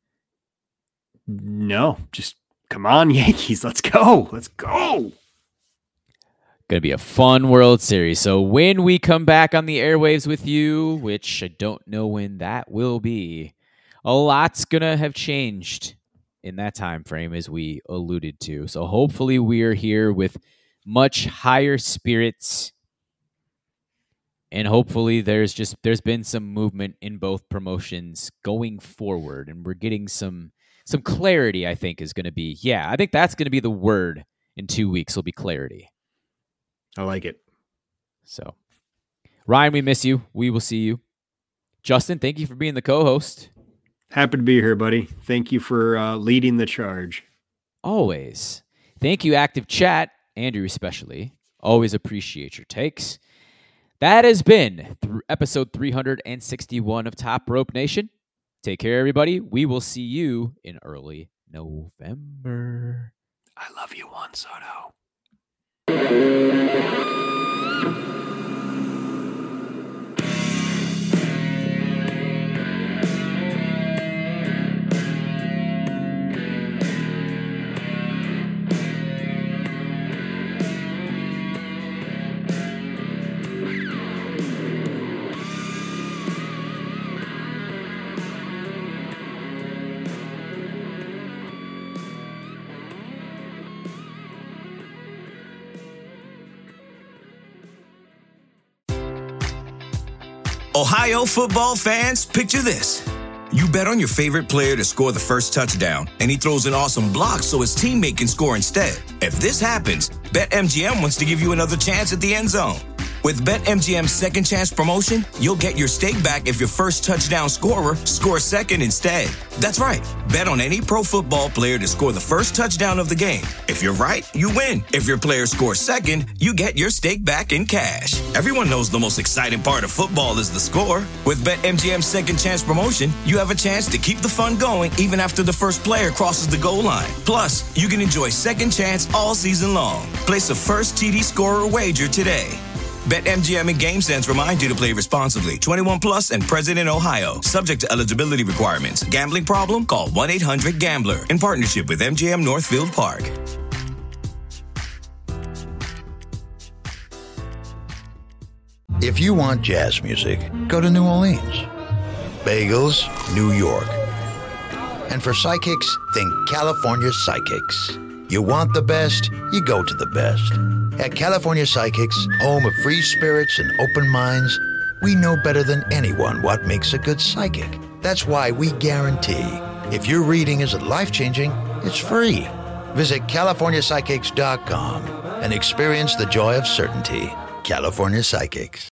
No, just come on, Yankees. Let's go. Let's go. Going to be a fun World Series. So when we come back on the airwaves with you, which I don't know when that will be, a lot's going to have changed in that time frame, as we alluded to. So hopefully we are here with much higher spirits And hopefully there's been some movement in both promotions going forward, and we're getting some clarity. I think is going to be I think that's going to be the word in 2 weeks. Will be clarity. I like it. So, Ryan, we miss you. We will see you. Justin, thank you for being the co-host. Happy to be here, buddy. Thank you for leading the charge. Always. Thank you, Active Chat, Andrew especially. Always appreciate your takes. That has been episode 361 of Top Rope Nation. Take care, everybody. We will see you in early November. I love you, Juan Soto. Ohio football fans, picture this. You bet on your favorite player to score the first touchdown, and he throws an awesome block so his teammate can score instead. If this happens, BetMGM wants to give you another chance at the end zone. With BetMGM's second chance promotion, you'll get your stake back if your first touchdown scorer scores second instead. That's right. Bet on any pro football player to score the first touchdown of the game. If you're right, you win. If your player scores second, you get your stake back in cash. Everyone knows the most exciting part of football is the score. With BetMGM's second chance promotion, you have a chance to keep the fun going even after the first player crosses the goal line. Plus, you can enjoy second chance all season long. Place a first TD scorer wager today. BetMGM and GameSense remind you to play responsibly. 21 plus and present in Ohio. Subject to eligibility requirements. Gambling problem? Call 1-800-GAMBLER. In partnership with MGM Northfield Park. If you want jazz music, go to New Orleans. Bagels, New York. And for psychics, think California Psychics. You want the best, you go to the best. At California Psychics, home of free spirits and open minds, we know better than anyone what makes a good psychic. That's why we guarantee if your reading isn't life-changing, it's free. Visit CaliforniaPsychics.com and experience the joy of certainty. California Psychics.